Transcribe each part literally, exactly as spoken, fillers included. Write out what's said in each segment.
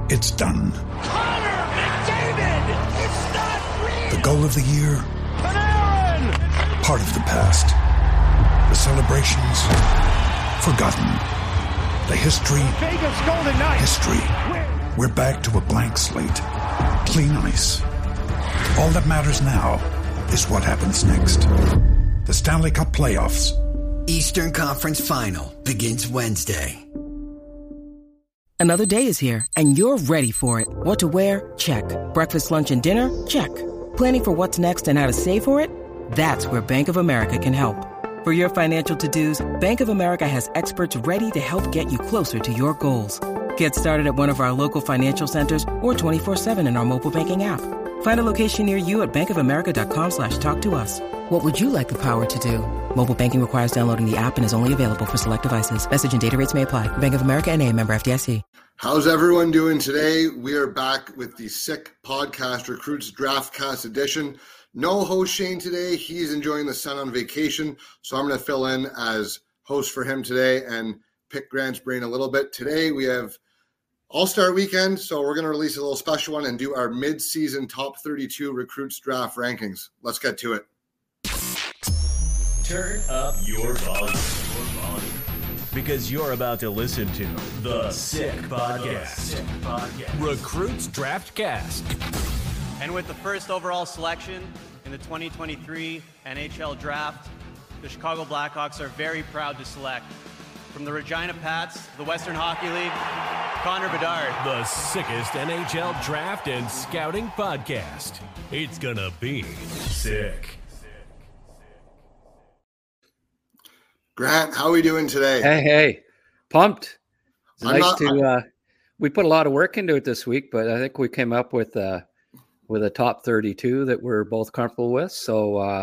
It's done. Connor McDavid! It's not real! The goal of the year? Panarin! Part of the past. The celebrations? Forgotten. The history? Vegas Golden Knights! History. We're back to a blank slate. Clean ice. All that matters now is what happens next. The Stanley Cup Playoffs. Eastern Conference Final begins Wednesday. Another day is here, and you're ready for it. What to wear? Check. Breakfast, lunch, and dinner? Check. Planning for what's next and how to save for it? That's where Bank of America can help. For your financial to-dos, Bank of America has experts ready to help get you closer to your goals. Get started at one of our local financial centers or twenty-four seven in our mobile banking app. Find a location near you at bankofamerica.com slash talk to us. What would you like the power to do? Mobile banking requires downloading the app and is only available for select devices. Message and data rates may apply. Bank of America N A, member F D I C. How's everyone doing today? We are back with the Sick Podcast Recruits Draftcast edition. No host Shane today. He's enjoying the sun on vacation, so I'm going to fill in as host for him today and pick Grant's brain a little bit. Today we have All-Star Weekend, so we're going to release a little special one and do our mid-season top thirty-two recruits draft rankings. Let's get to it. Turn up your volume, your volume, because you're about to listen to the Sick Podcast, Sick Podcast. Recruits Draftcast. And with the first overall selection in the twenty twenty-three N H L Draft, the Chicago Blackhawks are very proud to select from the Regina Pats, the Western Hockey League, Connor Bedard. The sickest N H L draft and scouting podcast. It's gonna be sick. Grant, how are we doing today? Hey, hey, pumped. It's I'm nice not, to. Uh, we put a lot of work into it this week, but I think we came up with uh, with a top thirty-two that we're both comfortable with. So, uh,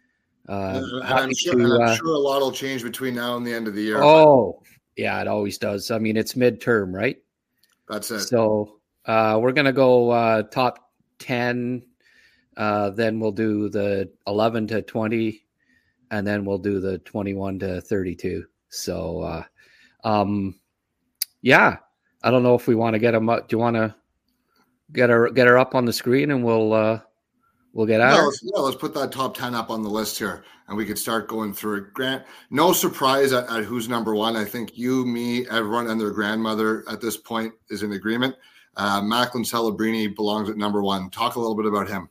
uh, and I'm, sure, to, and I'm uh, sure a lot will change between now and the end of the year. Oh, yeah, it always does. I mean, it's midterm, right? That's it. So uh, we're gonna go uh, top ten. Uh, then we'll do the eleven to twenty. And then we'll do the twenty-one to thirty-two. So, uh, um, yeah, I don't know if we want to get them up. Do you want to get her get her up on the screen and we'll uh, we'll get at yeah, her? let's, yeah, let's put that top ten up on the list here, and we could start going through it. Grant, no surprise at, at who's number one. I think you, me, everyone, and their grandmother at this point is in agreement. Uh, Macklin Celebrini belongs at number one. Talk a little bit about him.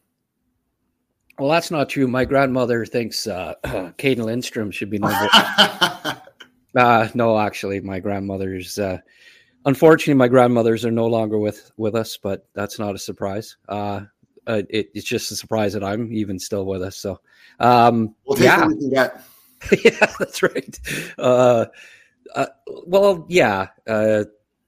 Well, that's not true. My grandmother thinks uh, Caden Lindstrom should be number one. uh, no, actually, my grandmother's uh, unfortunately, my grandmothers are no longer with, with us, but that's not a surprise. Uh, uh, it, it's just a surprise that I'm even still with us. So, um, we'll take yeah. what we can get. Yeah, that's right. Uh, uh, well, yeah, uh,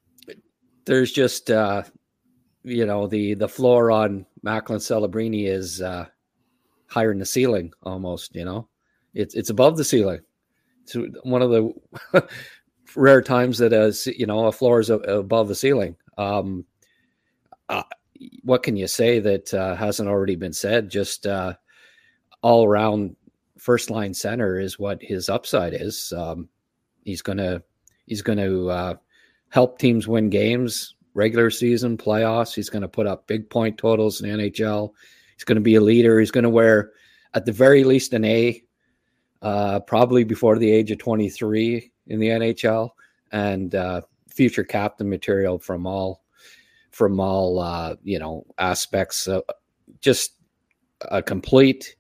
there's just, uh, you know, the, the floor on Macklin Celebrini is uh, higher than the ceiling almost, you know, it's, it's above the ceiling. It's one of the rare times that, uh, you know, a floor is above the ceiling. Um, uh, what can you say that uh, hasn't already been said? Just uh, all around first line center is what his upside is. Um, he's going to, he's going to uh, help teams win games, regular season, playoffs. He's going to put up big point totals in the N H L. He's going to be a leader. He's going to wear, at the very least, an A, uh, probably before the age of twenty-three in the N H L, and uh, future captain material from all, from all uh, you know, aspects. Uh, just a complete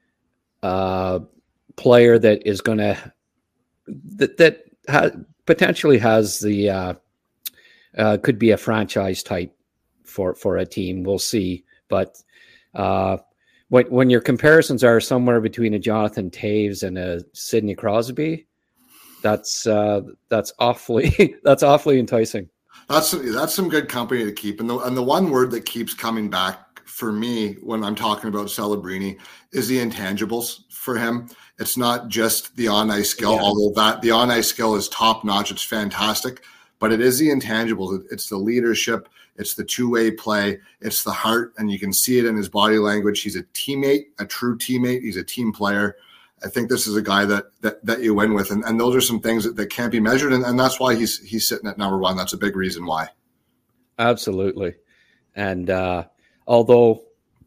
uh, player that is going to that that ha- potentially has the uh, uh, could be a franchise type for for a team. We'll see, but. Uh, when, when your comparisons are somewhere between a Jonathan Taves and a Sidney Crosby, that's uh, that's awfully that's awfully enticing. That's that's some good company to keep. And the and the one word that keeps coming back for me when I'm talking about Celebrini is the intangibles for him. It's not just the on-ice skill, yeah. although that the on-ice skill is top-notch. It's fantastic. But it is the intangibles. It's the leadership. It's the two-way play. It's the heart, and you can see it in his body language. He's a teammate, a true teammate. He's a team player. I think this is a guy that that, that you win with, and, and those are some things that, that can't be measured, and, and that's why he's he's sitting at number one. That's a big reason why. Absolutely. And uh, although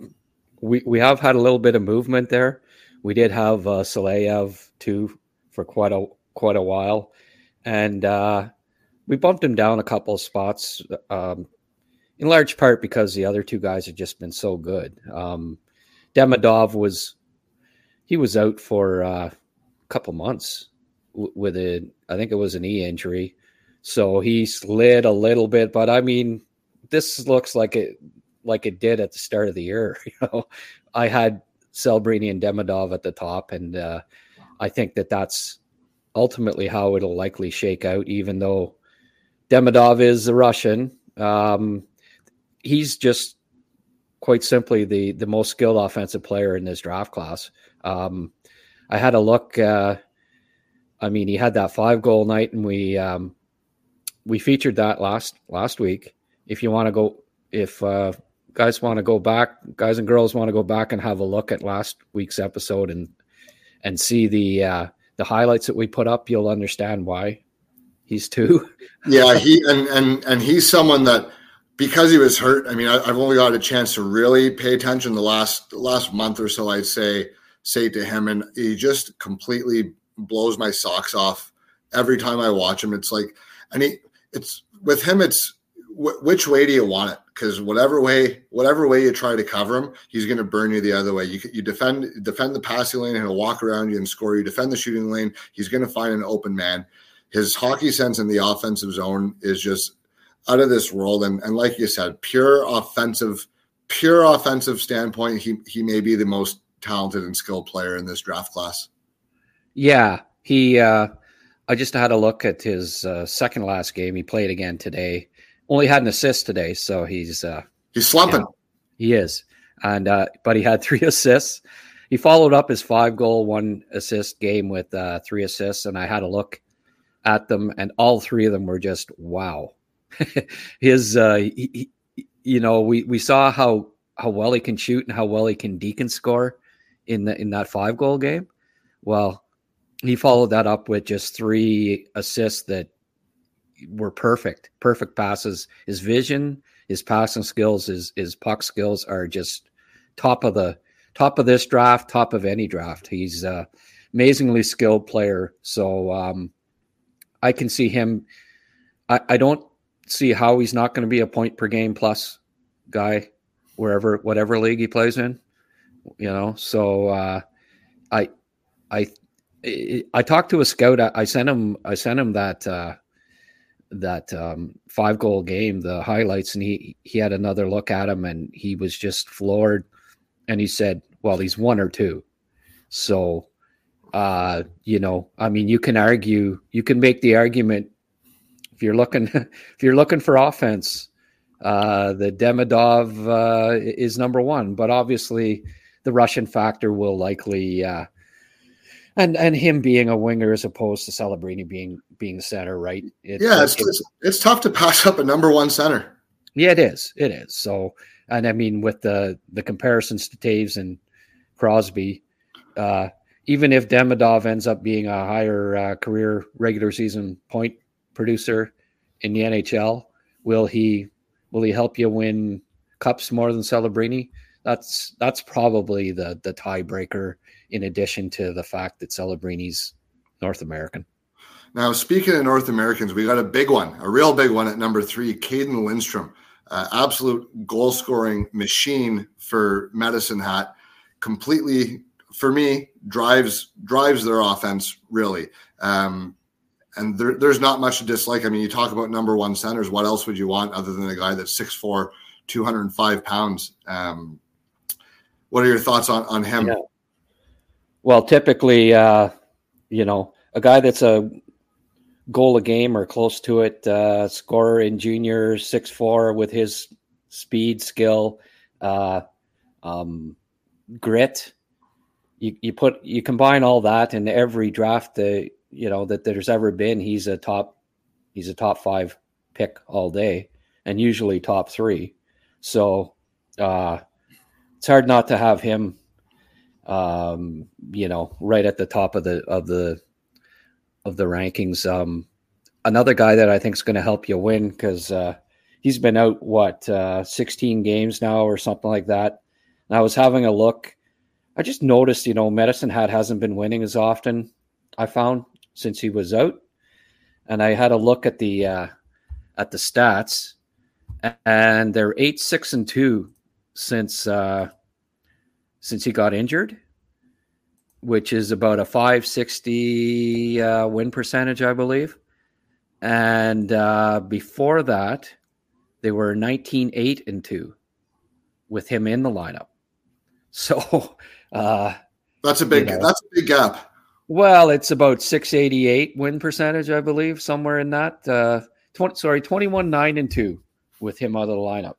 we we have had a little bit of movement there, we did have uh, Saleyev too for quite a quite a while, and uh, we bumped him down a couple of spots, um, in large part because the other two guys have just been so good. Um, Demidov was he was out for uh, a couple months w- with a I think it was a knee injury, so he slid a little bit. But I mean, this looks like it like it did at the start of the year. You know, I had Celebrini and Demidov at the top, and uh, I think that that's ultimately how it'll likely shake out, even though Demidov is a Russian. Um, he's just quite simply the, the most skilled offensive player in this draft class. Um, I had a look. Uh, I mean, he had that five goal night, and we um, we featured that last last week. If you want to go, if uh, guys want to go back, guys and girls want to go back and have a look at last week's episode and and see the uh, the highlights that we put up, you'll understand why he's two. Yeah, he and and and he's someone that, because he was hurt. I mean, I, I've only got a chance to really pay attention the last last month or so. I'd say say to him, and he just completely blows my socks off every time I watch him. It's like, and he, it's with him. It's w- which way do you want it? Because whatever way, whatever way you try to cover him, he's going to burn you the other way. You you defend defend the passing lane, and he'll walk around you and score. You defend the shooting lane, he's going to find an open man. His hockey sense in the offensive zone is just out of this world. And, and like you said, pure offensive, pure offensive standpoint, he he may be the most talented and skilled player in this draft class. Yeah, he. Uh, I just had a look at his uh, second last game. He played again today. Only had an assist today, so he's uh, he's slumping. You know, he is, and uh, but he had three assists. He followed up his five goal, one assist game with uh, three assists, and I had a look at them, and all three of them were just wow. His, uh, he, he, you know, we we saw how how well he can shoot and how well he can deacon score in the in that five goal game. Well, he followed that up with just three assists that were perfect, perfect passes. His vision, his passing skills, his his puck skills are just top of the top of this draft, top of any draft. He's uh, amazingly skilled player. So um, I can see him. I, I don't see how he's not going to be a point per game plus guy wherever, whatever league he plays in. You know, so uh, I, I, I talked to a scout. I, I sent him. I sent him that. Uh, that um, five goal game, the highlights, and he he had another look at him, and he was just floored. And he said, well, he's one or two. So, uh, you know, I mean, you can argue, you can make the argument if you're looking, if you're looking for offense, uh, the Demidov uh, is number one, but obviously the Russian factor will likely, uh, And and him being a winger as opposed to Celebrini being being the center, right? It, yeah, it's, it's it's tough to pass up a number one center. Yeah, it is. It is. So, and I mean, with the the comparisons to Taves and Crosby, uh, even if Demidov ends up being a higher uh, career regular season point producer in the N H L, will he will he help you win cups more than Celebrini? That's that's probably the the tiebreaker, in addition to the fact that Celebrini's North American. Now, speaking of North Americans, we got a big one, a real big one at number three, Caden Lindstrom, uh, absolute goal-scoring machine for Medicine Hat. Completely, for me, drives drives their offense, really. Um, and there, there's not much to dislike. I mean, you talk about number one centers. What else would you want other than a guy that's six foot four, two hundred five pounds? Um, what are your thoughts on, on him? Yeah. Well, typically, uh, you know, a guy that's a goal a game or close to it, uh, scorer in junior, six foot four with his speed, skill, uh, um, grit. You you put you combine all that in every draft that you know that there's ever been. He's a top, he's a top five pick all day, and usually top three. So uh, it's hard not to have him. Um, you know, right at the top of the of the of the rankings. Um, another guy that I think is going to help you win because uh, he's been out what uh, sixteen games now or something like that. And I was having a look. I just noticed, you know, Medicine Hat hasn't been winning as often, I found, since he was out. And I had a look at the uh, at the stats, and they're eight, six, and two since uh, since he got injured, which is about a five sixty uh, win percentage, I believe. And uh, before that, they were nineteen, eight, and two with him in the lineup. So uh, that's a big you know, that's a big gap. Well, it's about six eighty-eight win percentage, I believe, somewhere in that. Uh, twenty, sorry, twenty-one, nine, and two with him out of the lineup.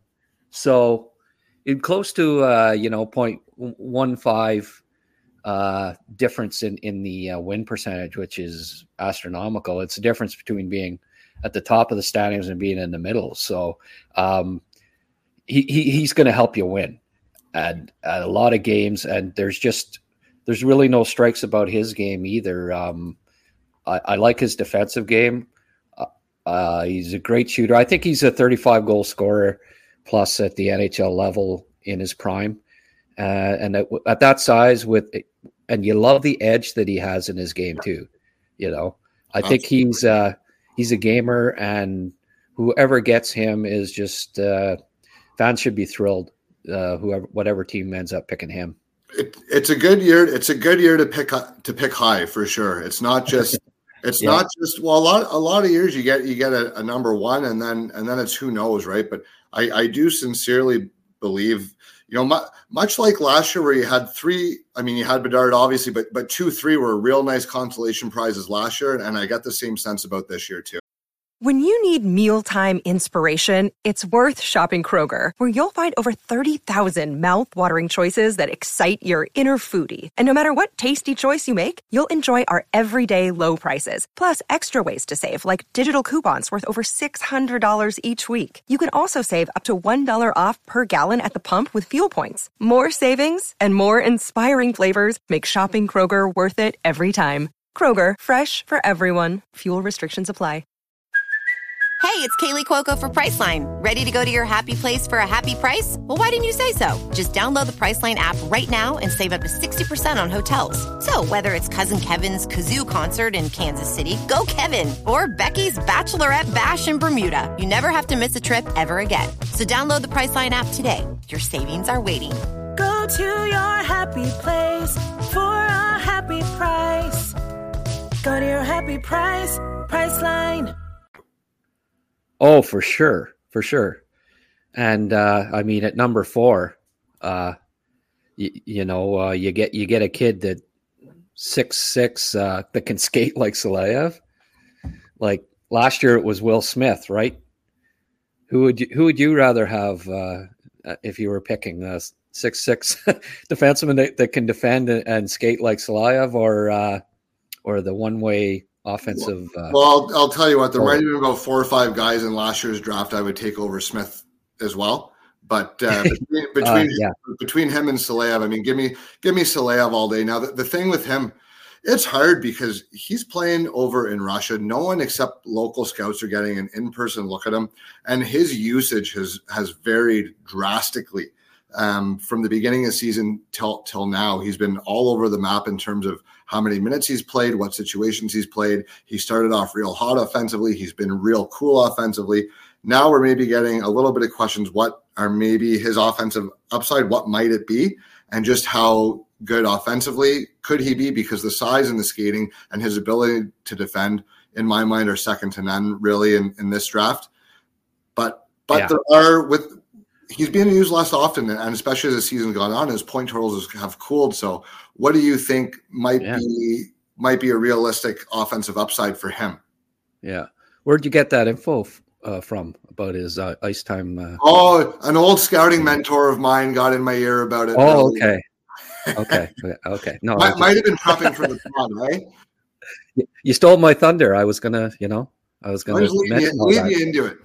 So in close to uh, you know point one five uh, difference in in the uh, win percentage, which is astronomical. It's the difference between being at the top of the standings and being in the middle. So um, he, he he's going to help you win at, at a lot of games, and there's just. There's really no strikes about his game either. Um, I, I like his defensive game. Uh, uh, he's a great shooter. I think he's a thirty-five goal scorer plus at the N H L level in his prime. Uh, and at, at that size, with and you love the edge that he has in his game too. You know, I think he's uh, he's a gamer, and whoever gets him is just uh, fans should be thrilled. Uh, whoever, whatever team ends up picking him. It, it's a good year. It's a good year to pick to pick high for sure. It's not just. It's yeah. not just. Well, a lot. A lot of years you get you get a, a number one, and then and then it's who knows, right? But I, I do sincerely believe, you know, mu- much like last year where you had three. I mean, you had Bedard obviously, but but two, three were real nice consolation prizes last year, and I got the same sense about this year too. When you need mealtime inspiration, it's worth shopping Kroger, where you'll find over thirty thousand mouth-watering choices that excite your inner foodie. And no matter what tasty choice you make, you'll enjoy our everyday low prices, plus extra ways to save, like digital coupons worth over six hundred dollars each week. You can also save up to one dollar off per gallon at the pump with fuel points. More savings and more inspiring flavors make shopping Kroger worth it every time. Kroger, fresh for everyone. Fuel restrictions apply. Hey, it's Kaylee Cuoco for Priceline. Ready to go to your happy place for a happy price? Well, why didn't you say so? Just download the Priceline app right now and save up to sixty percent on hotels. So whether it's Cousin Kevin's Kazoo Concert in Kansas City, go Kevin, or Becky's Bachelorette Bash in Bermuda, you never have to miss a trip ever again. So download the Priceline app today. Your savings are waiting. Go to your happy place for a happy price. Go to your happy price, Priceline. Oh, for sure, for sure. And uh, I mean, at number four, uh, you, you know, uh, you get you get a kid that six six uh, that can skate like Saleyev. Like last year, it was Will Smith, right? Who would you, who would you rather have uh, if you were picking a six six defenseman that, that can defend and, and skate like Saleyev, or uh, or the one way offensive? Uh, well, I'll, I'll tell you what, there might have been about four or five guys in last year's draft I would take over Smith as well. But uh, between between, uh, yeah. between him and Saleyev, I mean, give me give me Saleyev all day. Now, the, the thing with him, it's hard because he's playing over in Russia. No one except local scouts are getting an in-person look at him, and his usage has has varied drastically um, from the beginning of the season till till now. He's been all over the map in terms of how many minutes he's played, what situations he's played. He started off real hot offensively. He's been real cool offensively. Now we're maybe getting a little bit of questions. What are maybe his offensive upside? What might it be? And just how good offensively could he be? Because the size and the skating and his ability to defend, in my mind, are second to none really in, in this draft. But but yeah. there are with he's being used less often, and especially as the season's gone on, his point totals have cooled. So what do you think might yeah. be might be a realistic offensive upside for him? Yeah. Where'd you get that info uh, from about his uh, ice time? Uh... Oh, an old scouting mentor of mine got in my ear about it. Oh, okay. okay. Okay. No, might, might have been prepping for the pod, right? You stole my thunder. I was going to, you know, I was going to leave, you, leave you into it.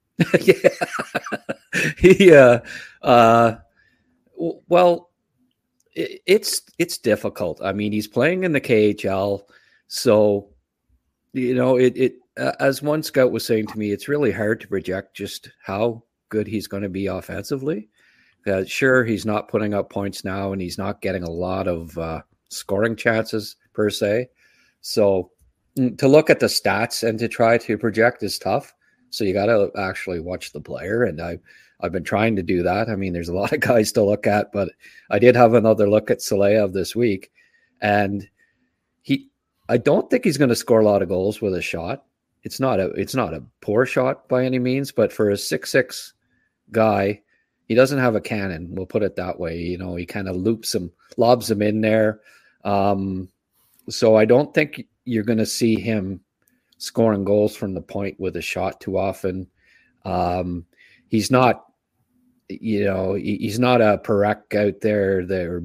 yeah. he, uh, uh, well, it, it's, it's difficult. I mean, he's playing in the K H L, so, you know, it, it, uh, as one scout was saying to me, it's really hard to project just how good he's going to be offensively. Uh, sure, he's not putting up points now, and he's not getting a lot of uh, scoring chances per se. So to look at the stats and to try to project is tough. So you got to actually watch the player, and I, I've been trying to do that. I mean, there's a lot of guys to look at, but I did have another look at Saleyev this week, and he, I don't think he's going to score a lot of goals with a shot. It's not a, it's not a poor shot by any means, but for a six six guy, he doesn't have a cannon. We'll put it that way. You know, he kind of loops him, lobs him in there. Um, so I don't think you're going to see him scoring goals from the point with a shot too often. Um, he's not, you know, he, he's not a Parekh out there, there,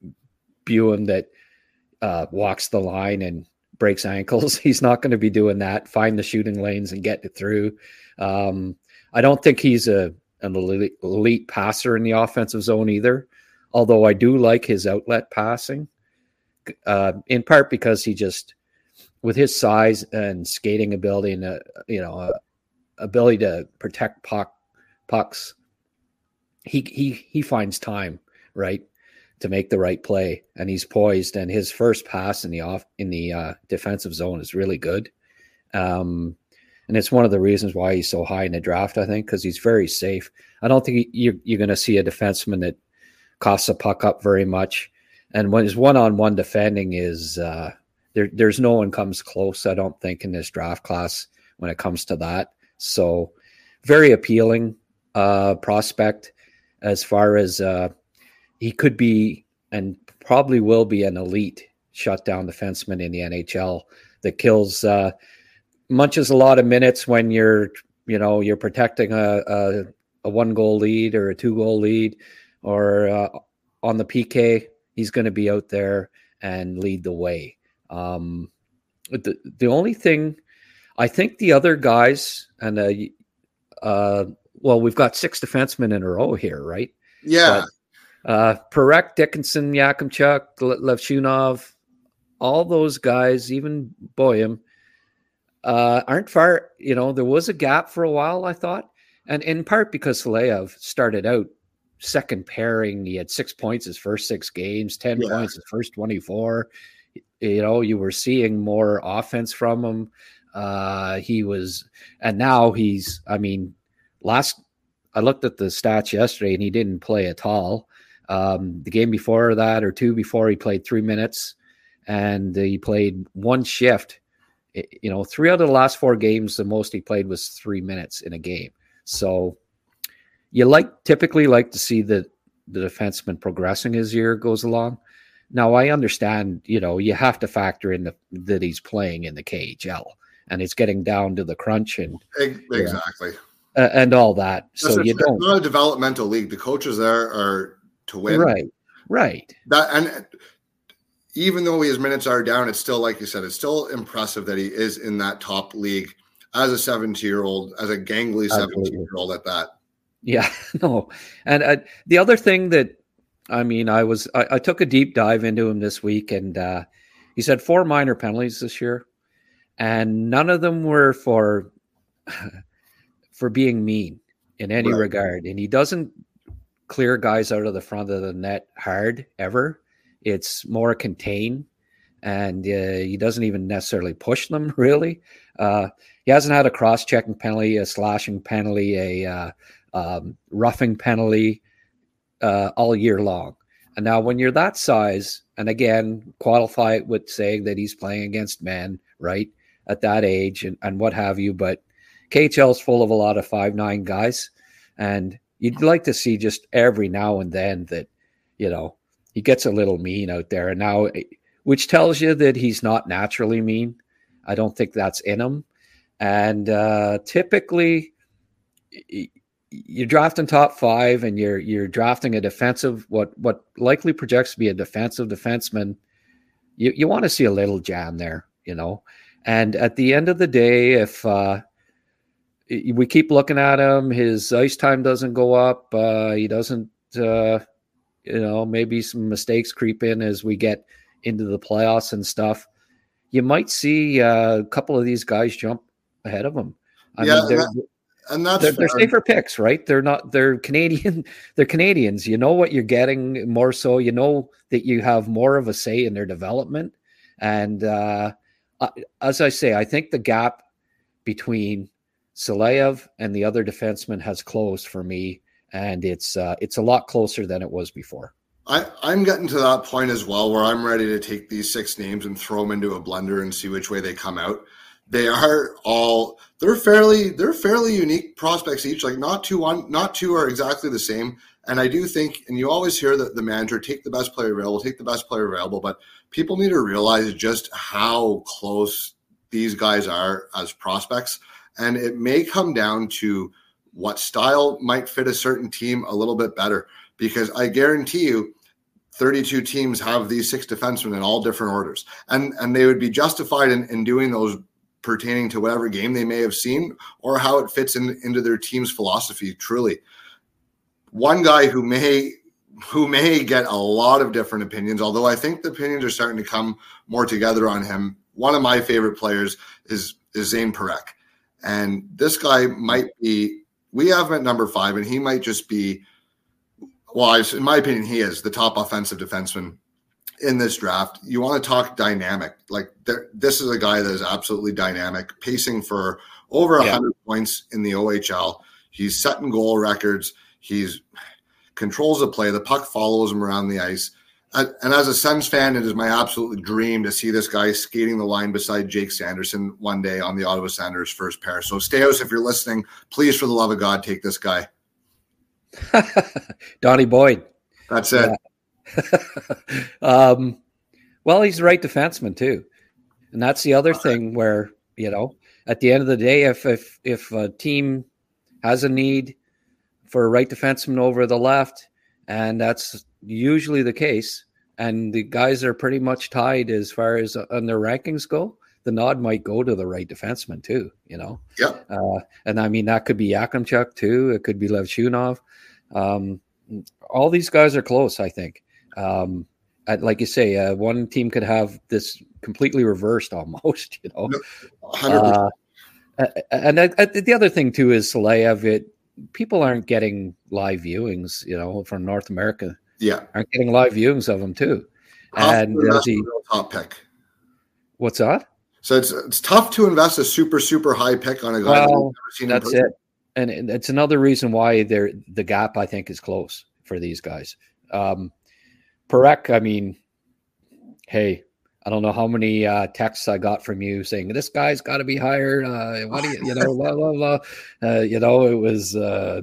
Buim that uh, walks the line and breaks ankles. He's not going to be doing that. Find the shooting lanes and get it through. Um, I don't think he's a an elite, elite passer in the offensive zone either, although I do like his outlet passing, uh, in part because he just, with his size and skating ability and, uh, you know, uh, ability to protect puck, pucks, he, he, he finds time, right, to make the right play, and he's poised, and his first pass in the off in the uh, defensive zone is really good. Um, and it's one of the reasons why he's so high in the draft, I think, because he's very safe. I don't think he, you're, you're going to see a defenseman that costs a puck up very much. And when his one-on-one defending is uh, there, there's no one comes close, I don't think, in this draft class when it comes to that. So very appealing uh, prospect as far as uh, he could be and probably will be an elite shutdown defenseman in the N H L that kills uh, munches a lot of minutes when you're, you know, you're protecting a, a, a one goal lead or a two goal lead or uh, on the P K. He's going to be out there and lead the way. Um, the, the only thing, I think the other guys, and uh, uh, well, we've got six defensemen in a row here, right? Yeah. But, uh, Parekh, Dickinson, Yakimchuk, Levshunov, all those guys, even Buim, uh, aren't far. You know, there was a gap for a while, I thought, and in part because Saleyev started out second pairing. He had six points his first six games, ten yeah. points his first twenty-four. You know, you were seeing more offense from him. Uh, he was, and now he's, I mean, last, I looked at the stats yesterday and he didn't play at all. Um, the game before that or two before, he played three minutes and he played one shift. It, you know, three out of the last four games, the most he played was three minutes in a game. So you like typically like to see the, the defenseman progressing as year goes along. Now I understand, you know, you have to factor in the, that he's playing in the K H L and it's getting down to the crunch and exactly. You know, uh, and all that. So it's, you it's don't not a developmental league. The coaches there are to win. Right. Right. That, and even though his minutes are down, it's still, like you said, it's still impressive that he is in that top league as a seventeen-year-old, as a gangly seventeen-year-old at that. Yeah, no. And uh, the other thing that, I mean, I was, I, I took a deep dive into him this week, and uh, he's had four minor penalties this year, and none of them were for, for being mean in any right. regard. And he doesn't clear guys out of the front of the net hard ever. It's more contain, and uh, he doesn't even necessarily push them really. Uh, he hasn't had a cross-checking penalty, a slashing penalty, a uh, um, roughing penalty uh, all year long. And now when you're that size, and again, qualify it with saying that he's playing against men, right, at that age and, and what have you. But K H L is full of a lot of five nine guys, and you'd like to see just every now and then that, you know, he gets a little mean out there. And now, which tells you that he's not naturally mean. I don't think that's in him. And uh, typically, you're drafting top five, and you're you're drafting a defensive, what what likely projects to be a defensive defenseman. You you want to see a little jam there, you know. And at the end of the day, if uh, we keep looking at him, his ice time doesn't go up. Uh, he doesn't, uh, you know, maybe some mistakes creep in as we get into the playoffs and stuff. You might see uh, a couple of these guys jump ahead of him. I yeah, mean, they're, and, that, and that's they're, they're safer picks, right? They're not. They're Canadian. They're Canadians. You know what you're getting more so. You know that you have more of a say in their development. And uh, as I say, I think the gap between Saleyev and the other defenseman has closed for me, and it's uh, it's a lot closer than it was before. I, I'm getting to that point as well where I'm ready to take these six names and throw them into a blender and see which way they come out. They are all they're fairly they're fairly unique prospects each. Like not two one not two are exactly the same. And I do think, and you always hear that the manager take the best player available, take the best player available, but people need to realize just how close these guys are as prospects. And it may come down to what style might fit a certain team a little bit better, because I guarantee you thirty-two teams have these six defensemen in all different orders, and and they would be justified in, in doing those pertaining to whatever game they may have seen or how it fits in, into their team's philosophy. Truly, one guy who may who may get a lot of different opinions, although I think the opinions are starting to come more together on him. One of my favorite players is is Zane Parekh, and this guy might be. We have him at number five, and he might just be. Well, in my opinion, he is the top offensive defenseman in this draft. You want to talk dynamic. Like this is a guy that is absolutely dynamic, pacing for over one hundred yeah. points in the O H L. He's setting goal records. He's controls the play. The puck follows him around the ice. And, and as a Sens fan, it is my absolute dream to see this guy skating the line beside Jake Sanderson one day on the Ottawa Senators first pair. So Staios, if you're listening, please, for the love of God, take this guy. Donnie Boyd. That's it. Yeah. um, well, he's the right defenseman too, and that's the other thing where, you know, at the end of the day, if if if a team has a need for a right defenseman over the left, and that's usually the case, and the guys are pretty much tied as far as on their rankings go, the nod might go to the right defenseman too. You know. Yeah. Uh, and I mean that could be Yakimchuk too. It could be Levchunov. Um, all these guys are close, I think. Um, like you say, uh, one team could have this completely reversed almost, you know. one hundred percent. Uh, and uh, the other thing too is Saleyev. It people aren't getting live viewings, you know, from North America. Yeah, aren't getting live viewings of them too. And that's the, a real top pick. What's that? So it's it's tough to invest a super super high pick on a guy. Well, that that's it. And it's another reason why they're, the gap, I think, is close for these guys. Um, Parekh, I mean, hey, I don't know how many uh, texts I got from you saying, this guy's got to be hired. Uh, what do you, you know, blah, blah, blah. Uh, you know, it was uh,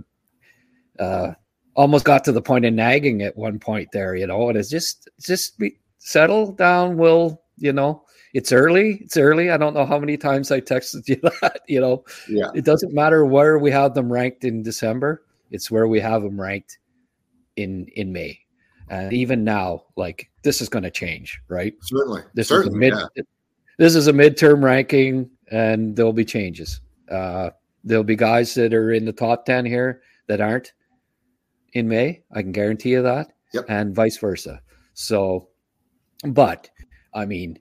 uh, almost got to the point of nagging at one point there, you know, and it's just, just be, settle down, Will, you know. It's early. It's early. I don't know how many times I texted you that, you know. Yeah. It doesn't matter where we have them ranked in December. It's where we have them ranked in in May. And even now, like, this is going to change, right? Certainly. This Certainly, is a mid, yeah. This is a midterm ranking, and there'll be changes. Uh, there'll be guys that are in the top ten here that aren't in May. I can guarantee you that. Yep. And vice versa. So, but, I mean,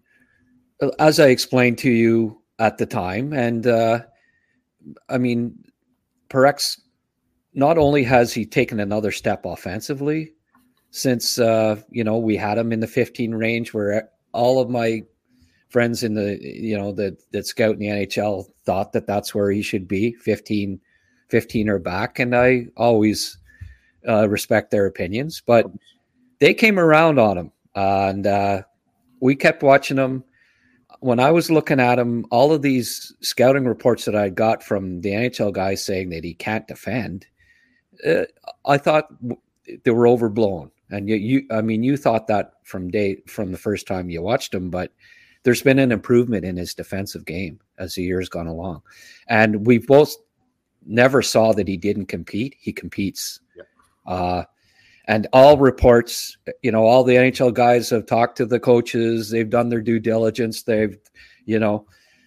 as I explained to you at the time, and uh, I mean, Parekh's not only has he taken another step offensively since, uh, you know, we had him in the fifteen range where all of my friends in the, you know, that, that scout in the N H L thought that that's where he should be, fifteen, fifteen or back. And I always uh, respect their opinions, but they came around on him uh, and uh, we kept watching him. When I was looking at him, all of these scouting reports that I got from the N H L guys saying that he can't defend, uh, I thought they were overblown. And you, you, I mean, you thought that from day from the first time you watched him, but there's been an improvement in his defensive game as the years gone along. And we both never saw that he didn't compete. He competes. Yeah. Uh, And all reports, you know, all the N H L guys have talked to the coaches. They've done their due diligence. They've, you know,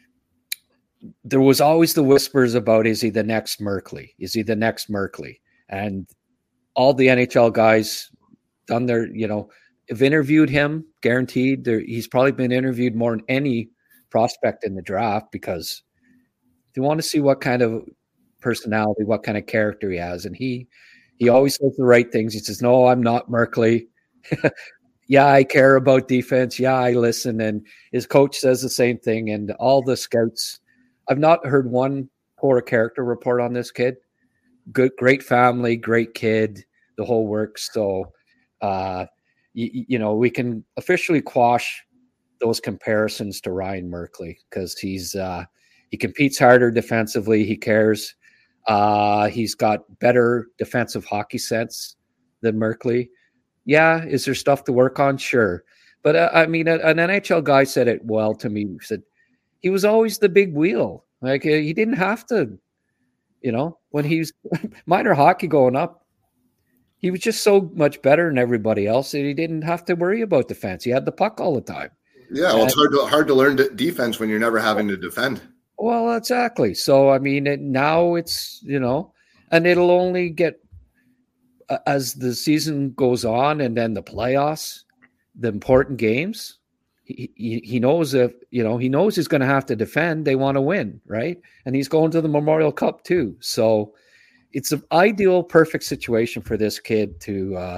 there was always the whispers about, is he the next Merkley? Is he the next Merkley? And all the N H L guys done their, you know, have interviewed him, guaranteed. There, he's probably been interviewed more than any prospect in the draft because they want to see what kind of personality, what kind of character he has. And he he always says the right things. He says, no, I'm not Merkley. Yeah, I care about defense. Yeah, I listen. And his coach says the same thing. And all the scouts, I've not heard one poor character report on this kid. Good, great family, great kid, the whole works. So, uh, you, you know, we can officially quash those comparisons to Ryan Merkley because he's uh, he competes harder defensively. He cares. Uh, he's got better defensive hockey sense than Merkley. Yeah, is there stuff to work on? Sure. But, uh, I mean, an N H L guy said it well to me. He said he was always the big wheel. Like, he didn't have to, you know, when he's minor hockey going up, he was just so much better than everybody else that he didn't have to worry about defense. He had the puck all the time. Yeah, well, it's hard to, hard to learn defense when you're never having to defend. Well, exactly. So, I mean, it, now it's, you know, and it'll only get, uh, as the season goes on and then the playoffs, the important games, he, he, he knows if, you know, he knows he's going to have to defend. They want to win, right? And he's going to the Memorial Cup too. So it's an ideal, perfect situation for this kid to, uh,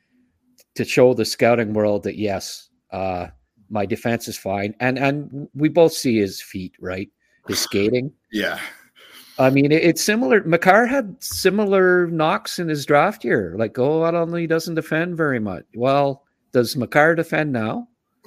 to show the scouting world that, yes, uh, my defense is fine. And and we both see his feet, right? His skating. Yeah. I mean, it, it's similar. Makar had similar knocks in his draft year. Like, oh, I don't know, he doesn't defend very much. Well, does Makar defend now?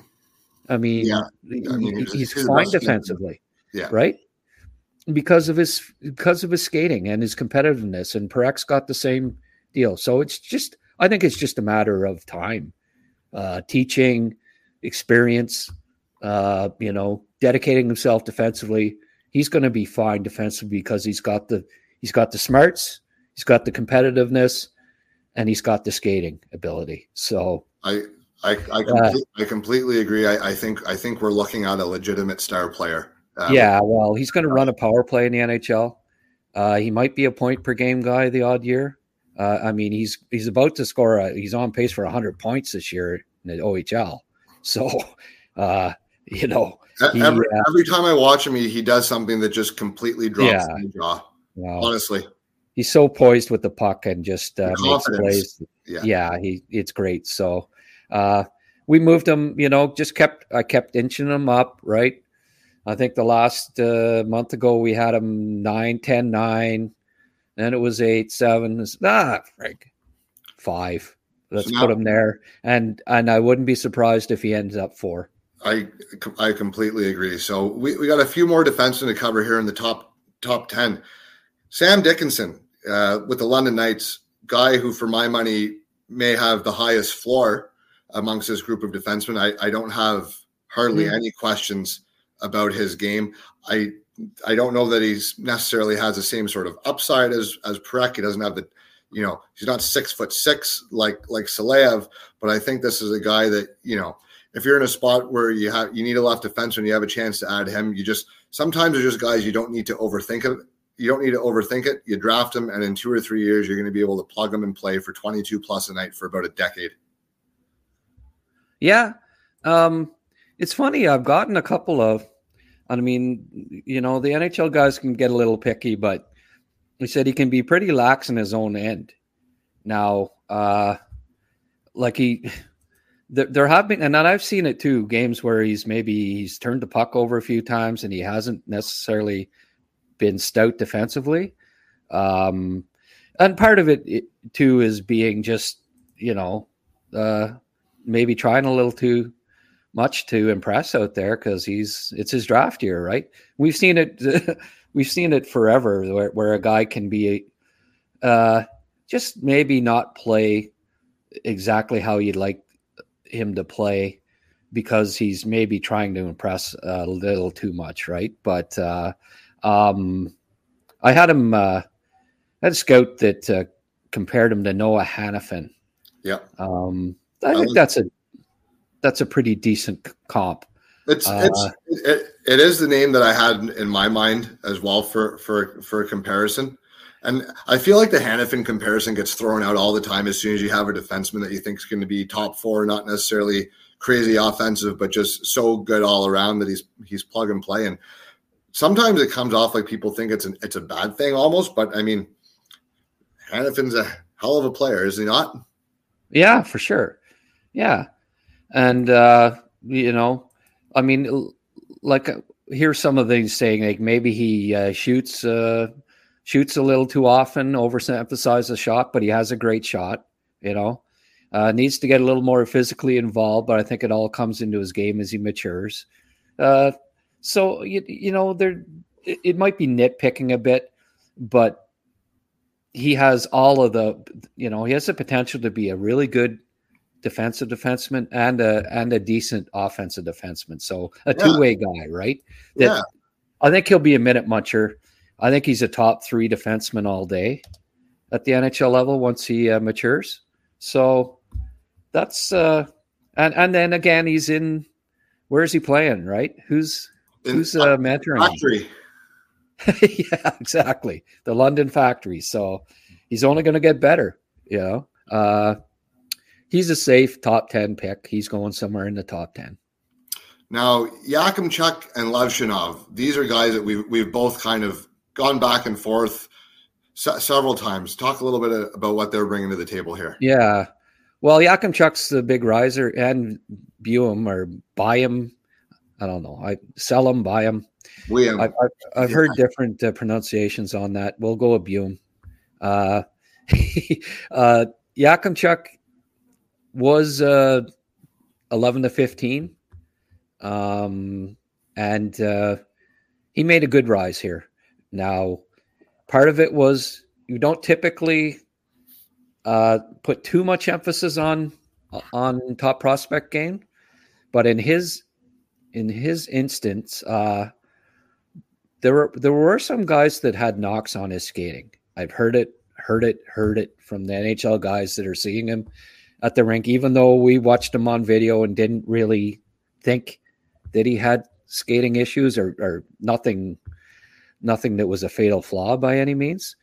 I mean, yeah. I mean he's, he's, he's fine defensively. Yeah. Right? Because of his because of his skating and his competitiveness. And Parek's got the same deal. So it's just, I think it's just a matter of time. Uh, teaching, experience, uh, you know, dedicating himself defensively. He's going to be fine defensively because he's got the he's got the smarts, he's got the competitiveness, and he's got the skating ability. So I I I, complete, uh, I completely agree. I, I think I think we're looking at a legitimate star player. Um, yeah, well, he's going to run a power play in the N H L. Uh, he might be a point per game guy the odd year. Uh, I mean, he's he's about to score. A, he's on pace for one hundred points this year in the O H L. So, uh, you know, he, every, uh, every time I watch him, he, he does something that just completely drops yeah, the jaw. Wow. Honestly, he's so poised with the puck and just uh, makes plays. Yeah. yeah, he it's great. So, uh, we moved him. You know, just kept I kept inching him up. Right. I think the last uh, month ago we had him nine, ten, nine. Then it was eight, seven. Ah, Frank, five. Let's so now, put him there, and and I wouldn't be surprised if he ends up four. I I completely agree. So we, we got a few more defensemen to cover here in the top top ten. Sam Dickinson uh, with the London Knights, guy who for my money may have the highest floor amongst this group of defensemen. I, I don't have hardly mm. any questions about his game. I I don't know that he's necessarily has the same sort of upside as as Parek. He doesn't have the, you know, he's not six foot six like like Saleev, but I think this is a guy that, you know, if you're in a spot where you have you need a left defenseman, you have a chance to add him. You just sometimes there's just guys you don't need to overthink it. You don't need to overthink it. You draft them, and in two or three years, you're going to be able to plug them and play for twenty-two plus a night for about a decade. Yeah, um, it's funny. I've gotten a couple of. I mean, you know, the N H L guys can get a little picky, but he said he can be pretty lax in his own end. Now, uh, like he, there, there have been, and I've seen it too, games where he's maybe he's turned the puck over a few times and he hasn't necessarily been stout defensively. Um, and part of it, it too is being just, you know, uh, maybe trying a little too much to impress out there because he's it's his draft year, right? We've seen it we've seen it forever where, where a guy can be uh just maybe not play exactly how you'd like him to play because he's maybe trying to impress a little too much, right? But uh um I had him uh I had a scout that uh, compared him to Noah Hannafin. Yeah. Um I think that's a that's a pretty decent comp. It's uh, it's it, it is the name that I had in my mind as well for for for a comparison, and I feel like the Hannafin comparison gets thrown out all the time as soon as you have a defenseman that you think is going to be top four, not necessarily crazy offensive, but just so good all around that he's he's plug and play. And sometimes it comes off like people think it's an it's a bad thing almost, but I mean, Hanifin's a hell of a player, is he not? Yeah, for sure. Yeah. And, uh, you know, I mean, like, here's some of these saying, like, maybe he uh, shoots uh, shoots a little too often, overemphasize the shot, but he has a great shot, you know. Uh, needs to get a little more physically involved, but I think it all comes into his game as he matures. Uh, so, you, you know, there it, it might be nitpicking a bit, but he has all of the, you know, he has the potential to be a really good defensive defenseman and a and a decent offensive defenseman. So a yeah. two-way guy, right? That, yeah. I think he'll be a minute muncher. I think he's a top three defenseman all day at the N H L level once he uh, matures. So that's uh, and and then again he's in. Where is he playing? Right? Who's in, who's uh, mentoring factory? Yeah, exactly. The London Factory. So he's only going to get better. You know, uh, he's a safe top ten pick. He's going somewhere in the top ten. Now, Yakimchuk and Levshunov, these are guys that we've we've both kind of gone back and forth se- several times. Talk a little bit about what they're bringing to the table here. Yeah. Well, Yakimchuk's the big riser, and Buim or buy him. I don't know. I sell him, buy him. We I've, I've, I've heard different uh, pronunciations on that. We'll go with Buim. Uh, uh, Yakimchuk was uh, eleven to fifteen, um, and uh, he made a good rise here. Now, part of it was you don't typically uh, put too much emphasis on on top prospect game, but in his in his instance, uh, there were there were some guys that had knocks on his skating. I've heard it, heard it, heard it from the N H L guys that are seeing him at the rink, even though we watched him on video and didn't really think that he had skating issues or, or nothing, nothing that was a fatal flaw by any means.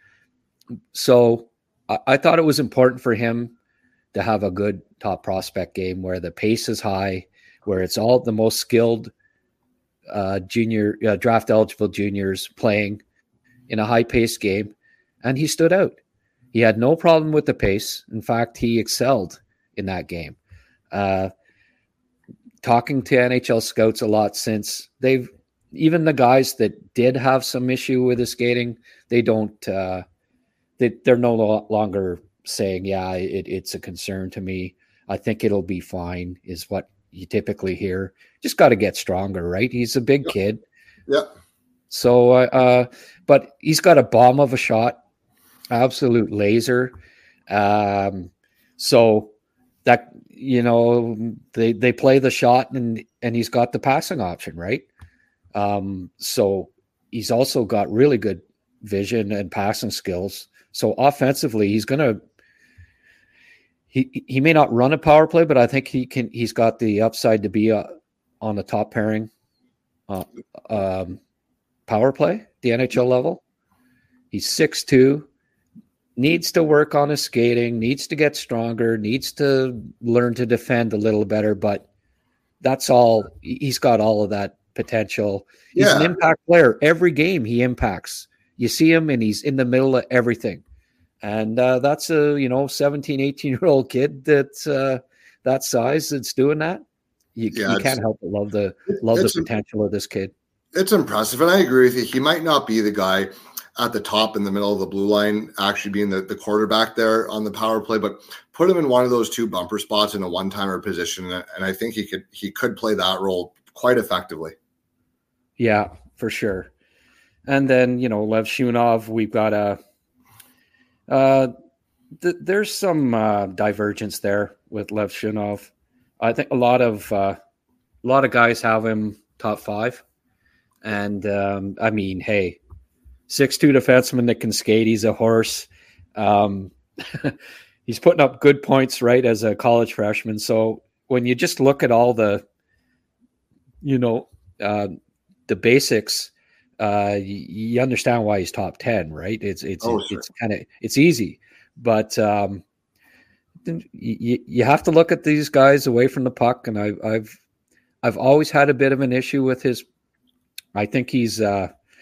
So I, I thought it was important for him to have a good top prospect game where the pace is high, where it's all the most skilled uh, junior uh, draft eligible juniors playing in a high paced game. And he stood out. He had no problem with the pace. In fact, he excelled in that game. Uh, talking to N H L scouts a lot since, they've even the guys that did have some issue with his skating, they don't, uh, they, they're no longer saying, yeah, it, it's a concern to me. I think it'll be fine, is what you typically hear. Just got to get stronger, right? He's a big Yep. kid. Yep. So, uh, but he's got a bomb of a shot. Absolute laser. Um, so that, you know, they, they play the shot and, and he's got the passing option, right? Um, so he's also got really good vision and passing skills. So offensively, he's going to, he, he may not run a power play, but I think he can, he's got the upside to be uh, on the top pairing, uh, um, power play, the N H L level. He's six two. Needs to work on his skating, needs to get stronger, needs to learn to defend a little better, but that's all. He's got all of that potential. He's Yeah. an impact player. Every game he impacts. You see him and he's in the middle of everything. And uh, that's a, you know, seventeen, eighteen-year-old kid that's uh, that size that's doing that. You, Yeah, you it's- can't help but love the love the it's- potential of this kid. It's impressive, and I agree with you. He might not be the guy at the top in the middle of the blue line, actually being the, the quarterback there on the power play, but put him in one of those two bumper spots in a one-timer position, and I think he could he could play that role quite effectively. Yeah, for sure. And then, you know, Levshunov, we've got a uh, th- there's some uh, divergence there with Levshunov. I think a lot of uh, a lot of guys have him top five. And um, I mean, hey, six two defenseman that can skate. He's a horse. Um, he's putting up good points, right, as a college freshman. So when you just look at all the, you know, uh, the basics, uh, you, you understand why he's top ten, right? It's it's Oh, it's, sure. it's kind of it's easy, but um, you you have to look at these guys away from the puck. And I, I've I've always had a bit of an issue with his. I think he's uh,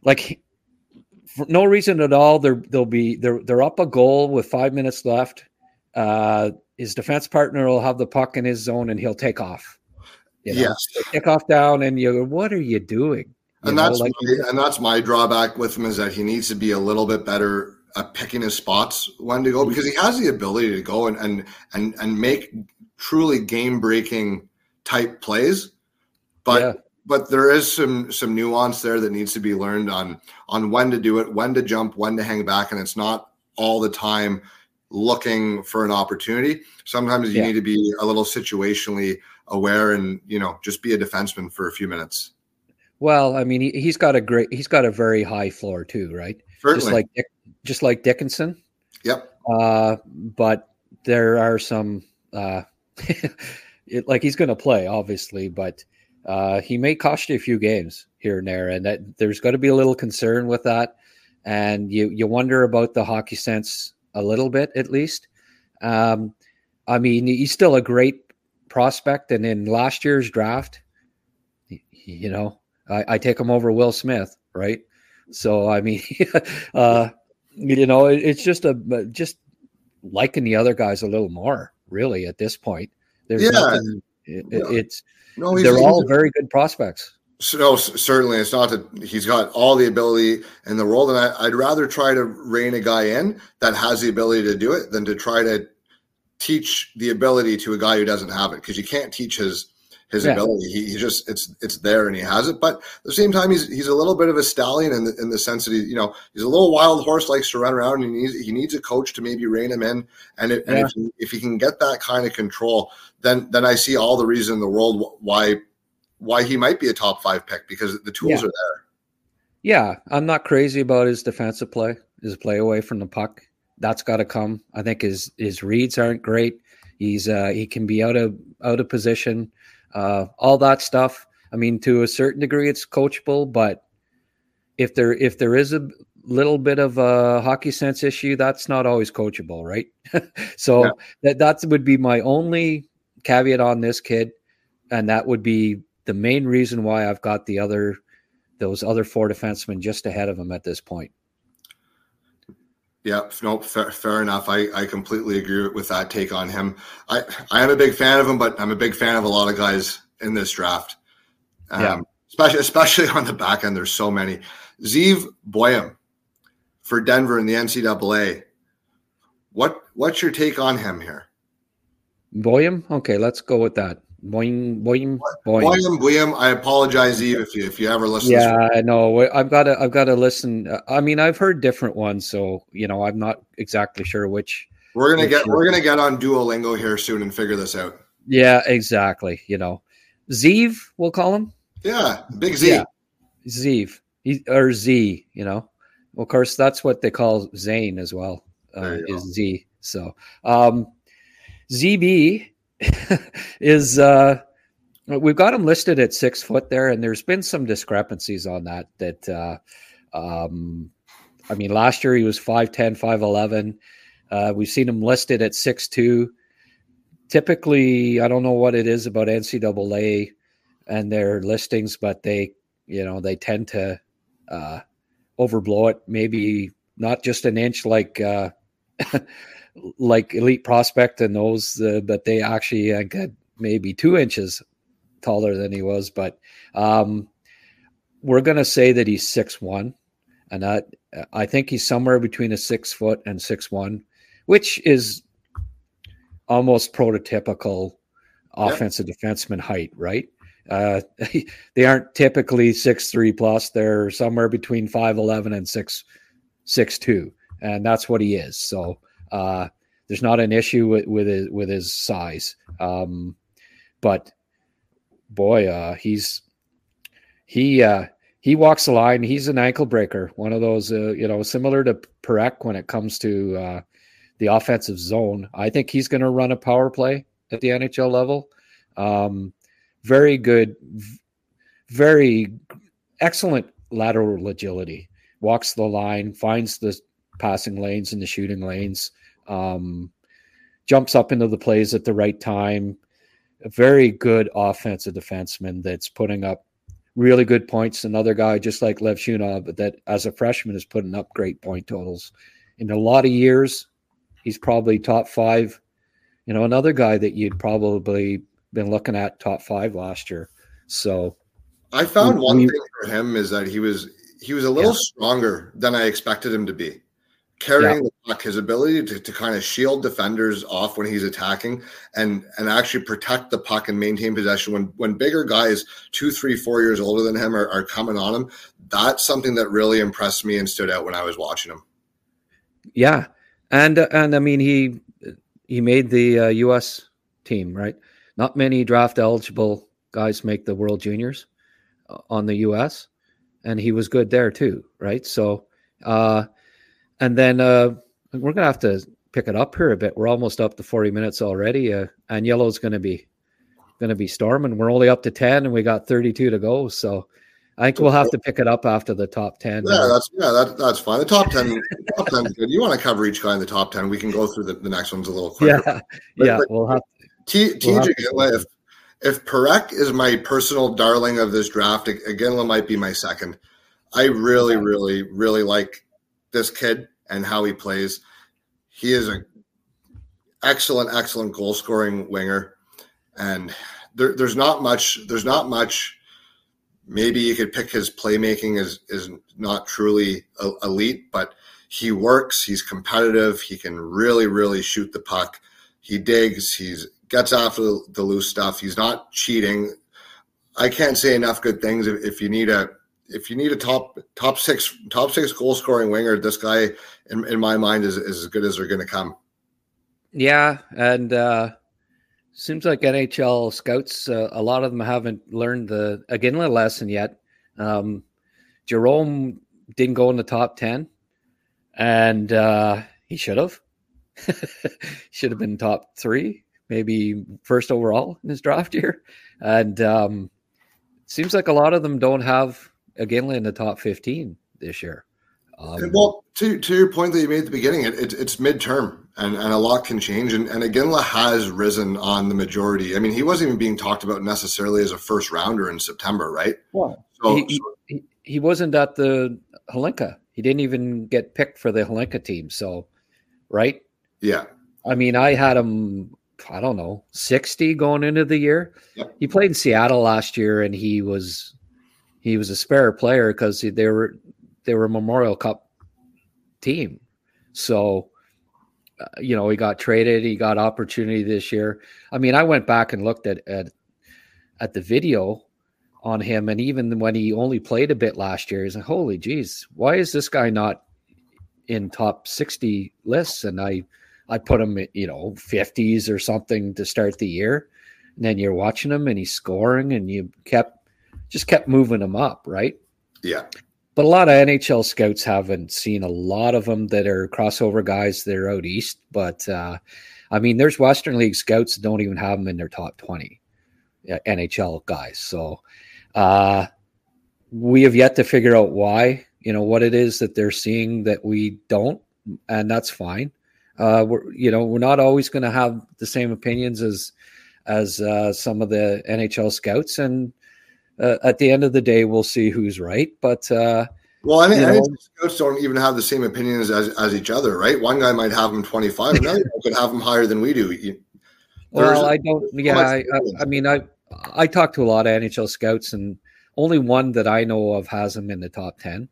like for no reason at all. They're they'll be they're they're up a goal with five minutes left. Uh, his defense partner will have the puck in his zone and he'll take off. You know? Yes, take off down, and you go, what are you doing? You and know, that's like, my, and that's my drawback with him is that he needs to be a little bit better at picking his spots when to go, because he has the ability to go and and and, and make truly game breaking type plays, but. Yeah. But there is some some nuance there that needs to be learned on on when to do it, when to jump, when to hang back, and it's not all the time looking for an opportunity. Sometimes you yeah. need to be a little situationally aware and, you know, just be a defenseman for a few minutes. Well, I mean, he, he's got a great, he's got a very high floor too, right? Certainly. Just like just like Dickinson. Yep. Uh, but there are some, uh, it, like he's going to play, obviously, but. Uh, he may cost you a few games here and there, and that there's got to be a little concern with that. And you you wonder about the hockey sense a little bit, at least. Um, I mean, he's still a great prospect, and in last year's draft, you know, I, I take him over Will Smith, right? So I mean, uh, you know, it, it's just a just liking the other guys a little more, really, at this point. There's yeah. nothing. It, yeah. It's No, they're all very good prospects. No, certainly. It's not that he's got all the ability in the world. And I, I'd rather try to rein a guy in that has the ability to do it than to try to teach the ability to a guy who doesn't have it. Because you can't teach his his yeah. ability. He, he just it's it's there and he has it. But at the same time, he's he's a little bit of a stallion in the in the sense that he, you know, he's a little wild horse, likes to run around, and he needs he needs a coach to maybe rein him in. And, it, yeah. and if he, if he can get that kind of control, then then I see all the reason in the world why why he might be a top five pick, because the tools yeah. are there. Yeah, I'm not crazy about his defensive play, his play away from the puck. That's got to come. I think his his reads aren't great. He's uh, he can be out of out of position, uh, all that stuff. I mean, to a certain degree, it's coachable. But if there if there is a little bit of a hockey sense issue, that's not always coachable, right? so yeah. that that would be my only caveat on this kid, and that would be the main reason why I've got the other those other four defensemen just ahead of him at this point. Yeah, no, fair, fair enough. I, I completely agree with that take on him. I, I am a big fan of him, but I'm a big fan of a lot of guys in this draft. Um, yeah. Especially, especially on the back end, there's so many. Zeev Boyum for Denver in the N C double A. What What's your take on him here? Boyum? Okay, let's go with that. Boing, boing, boing. Boyum, Boyum. I apologize, Eve, if you if you ever listen. Yeah, I know. I've got to. I've got to listen. I mean, I've heard different ones, so you know, I'm not exactly sure which. We're gonna which get. We're gonna get on Duolingo here soon and figure this out. Yeah, exactly. You know, Zeev, we'll call him. Yeah, Big Z. Yeah. Zeev, he, or Z. You know, well, of course, that's what they call Zane as well. Uh, is Z. So, um, Z B. is uh we've got him listed at six foot there, and there's been some discrepancies on that that uh um I mean, last year he was five ten, five eleven. Uh we've seen him listed at six two. Typically, I don't know what it is about N C double A and their listings, but they you know they tend to uh overblow it, maybe not just an inch like uh like Elite Prospect and those, uh, but they actually uh, got maybe two inches taller than he was. But um, we're going to say that he's six one, and that, I think he's somewhere between a six foot and six one, which is almost prototypical offensive yep. defenseman height, right? Uh, they aren't typically six three plus. They're somewhere between five eleven and six six two, and that's what he is. So. Uh, there's not an issue with, with his with his size, um, but boy, uh, he's he uh, he walks the line. He's an ankle breaker, one of those uh, you know, similar to Perek when it comes to uh, the offensive zone. I think he's going to run a power play at the N H L level. Um, very good, very excellent lateral agility. Walks the line, finds the passing lanes and the shooting lanes, um, jumps up into the plays at the right time. A very good offensive defenseman that's putting up really good points. Another guy just like Lev Shunov, but that as a freshman is putting up great point totals. In a lot of years, he's probably top five. You know, another guy that you'd probably been looking at top five last year. So I found we, one we, thing for him is that he was he was a little yeah. stronger than I expected him to be. Carrying yeah. the puck, his ability to, to kind of shield defenders off when he's attacking and and actually protect the puck and maintain possession when when bigger guys two, three, four years older than him are, are coming on him. That's something that really impressed me and stood out when I was watching him. Yeah, and uh, and I mean he he made the uh, U S team, right? Not many draft eligible guys make the World Juniors on the U S, and he was good there too, right? So. uh And then uh, we're going to have to pick it up here a bit. We're almost up to forty minutes already. Uh, and Yellow's going to be going to be storming. We're only up to ten, and we got thirty-two to go. So I think we'll have to pick it up after the top ten. Yeah, that's yeah, that, that's fine. The top ten, top ten is good. You want to cover each guy in the top ten? We can go through the, the next ones a little quicker. Yeah, but, yeah. But we'll have T J we'll Iginla, if if Parekh is my personal darling of this draft, Iginla might be my second. I really, really, really like this kid and how he plays. He is an excellent, excellent goal scoring winger. And there, there's not much, there's not much, maybe you could pick his playmaking is, is not truly elite, but he works, he's competitive. He can really, really shoot the puck. He digs, he's gets after the, the loose stuff. He's not cheating. I can't say enough good things. If, if you need a, If you need a top top six top six goal scoring winger, this guy, in, in my mind, is, is as good as they're going to come. Yeah, and uh, seems like N H L scouts, uh, a lot of them haven't learned the Iginla lesson yet. Um, Jerome didn't go in the top ten, and uh, he should have. Should have been top three, maybe first overall in his draft year. And um, it seems like a lot of them don't have Iginla in the top fifteen this year. Um, well, to to your point that you made at the beginning, it, it, it's midterm and, and a lot can change. And, and Iginla has risen on the majority. I mean, he wasn't even being talked about necessarily as a first rounder in September, right? Well, so, he, so, he, he wasn't at the Hlinka. He didn't even get picked for the Hlinka team. So, right? Yeah. I mean, I had him, I don't know, sixty going into the year. Yep. He played in Seattle last year, and he was – He was a spare player because they were they were a Memorial Cup team. So, uh, you know, he got traded. He got opportunity this year. I mean, I went back and looked at, at at the video on him, and even when he only played a bit last year, he's like, holy geez, why is this guy not in top sixty lists? And I, I put him at, you know, fifties or something to start the year. And then you're watching him, and he's scoring, and you kept just kept moving them up, right? Yeah. But a lot of N H L scouts haven't seen a lot of them that are crossover guys that are out east. But, uh, I mean, there's Western League scouts that don't even have them in their top twenty uh, N H L guys. So uh, we have yet to figure out why, you know, what it is that they're seeing that we don't, and that's fine. Uh, we're, you know, we're not always going to have the same opinions as, as uh, some of the N H L scouts, and Uh, at the end of the day, we'll see who's right. But uh, well, I mean, you know, scouts don't even have the same opinions as, as each other, right? One guy might have them twenty-five, another guy could have them higher than we do. You, well, I don't. Yeah, I, I, I mean, I I talk to a lot of N H L scouts, and only one that I know of has them in the top ten.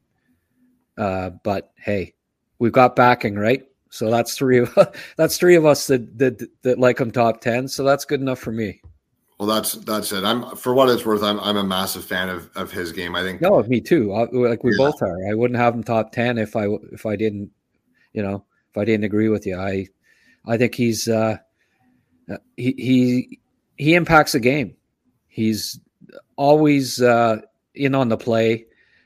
Uh, but hey, we've got backing, right? So that's three of that's three of us that that that like them top ten. So that's good enough for me. Well, that's that's it. I'm for what it's worth. I'm I'm a massive fan of, of his game. I think. No, me too. I, like we yeah. both are. I wouldn't have him top ten if I if I didn't, you know, if I didn't agree with you. I I think he's uh, he he he impacts the game. He's always uh, in on the play.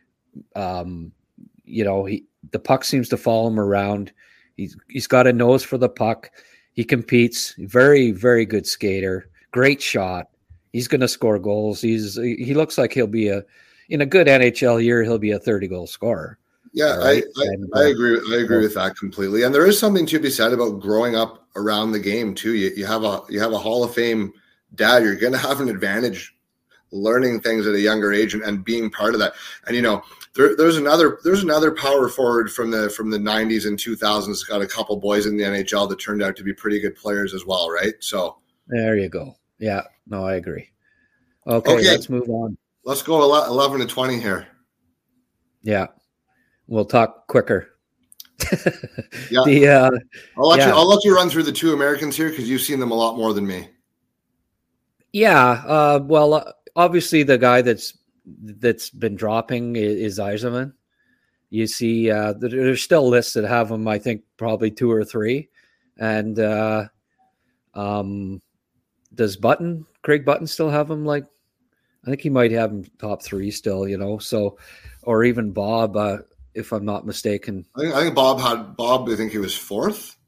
Um, you know, he the puck seems to follow him around. He's he's got a nose for the puck. He competes. Very very good skater. Great shot. He's going to score goals. He's he looks like he'll be a in a good N H L year. He'll be a thirty goal scorer. Yeah, right? I, I, and, uh, I agree. I agree with that completely. And there is something to be said about growing up around the game too. You you have a you have a Hall of Fame dad. You're going to have an advantage learning things at a younger age and, and being part of that. And, you know, there, there's another there's another power forward from the from the nineties and two thousands, got a couple boys in the N H L that turned out to be pretty good players as well, right? So there you go. Yeah, no, I agree. Okay, okay. Let's move on. Let's go eleven to twenty here. Yeah, we'll talk quicker. yeah, the, uh, I'll let yeah. you. I'll let you run through the two Americans here because you've seen them a lot more than me. Yeah, uh, well, uh, obviously the guy that's that's been dropping is, is Yzerman. You see, uh, there's still lists that have him. I think probably two or three, and uh, um, does Button Craig Button still have him? Like, I think he might have him top three still. You know, so or even Bob. Uh, if I'm not mistaken. I think, I think Bob had Bob. I think he was fourth.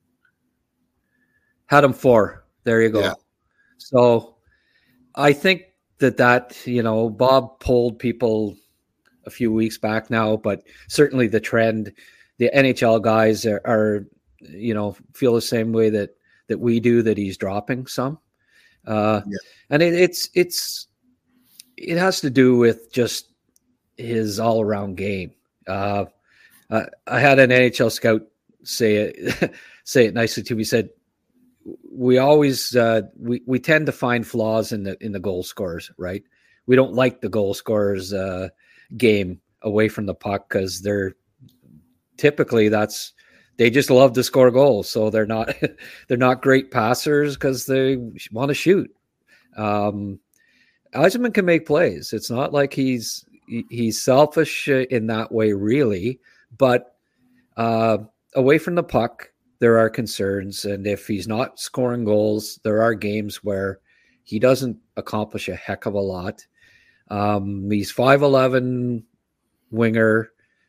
Had him four. There you go. Yeah. So I think that that, you know, Bob polled people a few weeks back now, but certainly the trend, the N H L guys are, are you know, feel the same way that, that we do, that he's dropping some. Uh, yeah. And it, it's, it's, it has to do with just his all around game. Uh, uh, I had an N H L scout say it, say it nicely to me. He said, we always, uh, we, we tend to find flaws in the, in the goal scorers, right? We don't like the goal scorers, uh, game away from the puck because they're typically that's, they just love to score goals. So they're not, they're not great passers because they want to shoot. Um, Yzerman can make plays. It's not like he's, he's selfish in that way, really, but uh, away from the puck, there are concerns. And if he's not scoring goals, there are games where he doesn't accomplish a heck of a lot. Um, he's five eleven winger.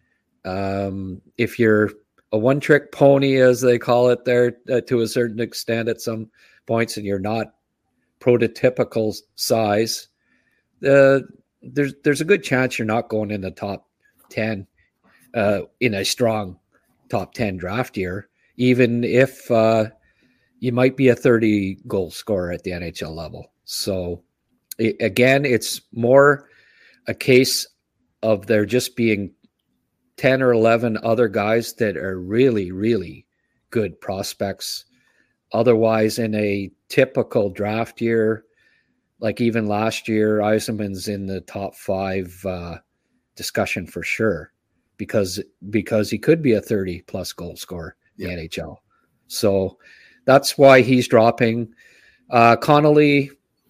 Um, if you're a one-trick pony, as they call it there, uh, to a certain extent at some points, and you're not prototypical size, uh, there's there's a good chance you're not going in the top ten uh, in a strong top ten draft year, even if uh, you might be a thirty goal scorer at the N H L level. So it, again, it's more a case of there just being ten or eleven other guys that are really, really good prospects. Otherwise, in a typical draft year, like even last year, Yzerman's in the top five uh, discussion for sure, because because he could be a thirty plus goal scorer in yeah. the N H L. So that's why he's dropping. Uh, Connolly,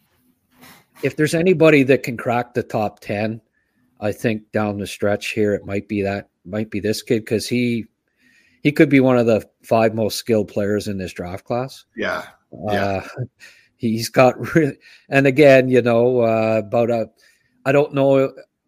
if there's anybody that can crack the top ten, I think down the stretch here it might be that might be this kid, because he he could be one of the five most skilled players in this draft class. Yeah, yeah. Uh, He's got, really, and again, you know, uh, about a, I don't know,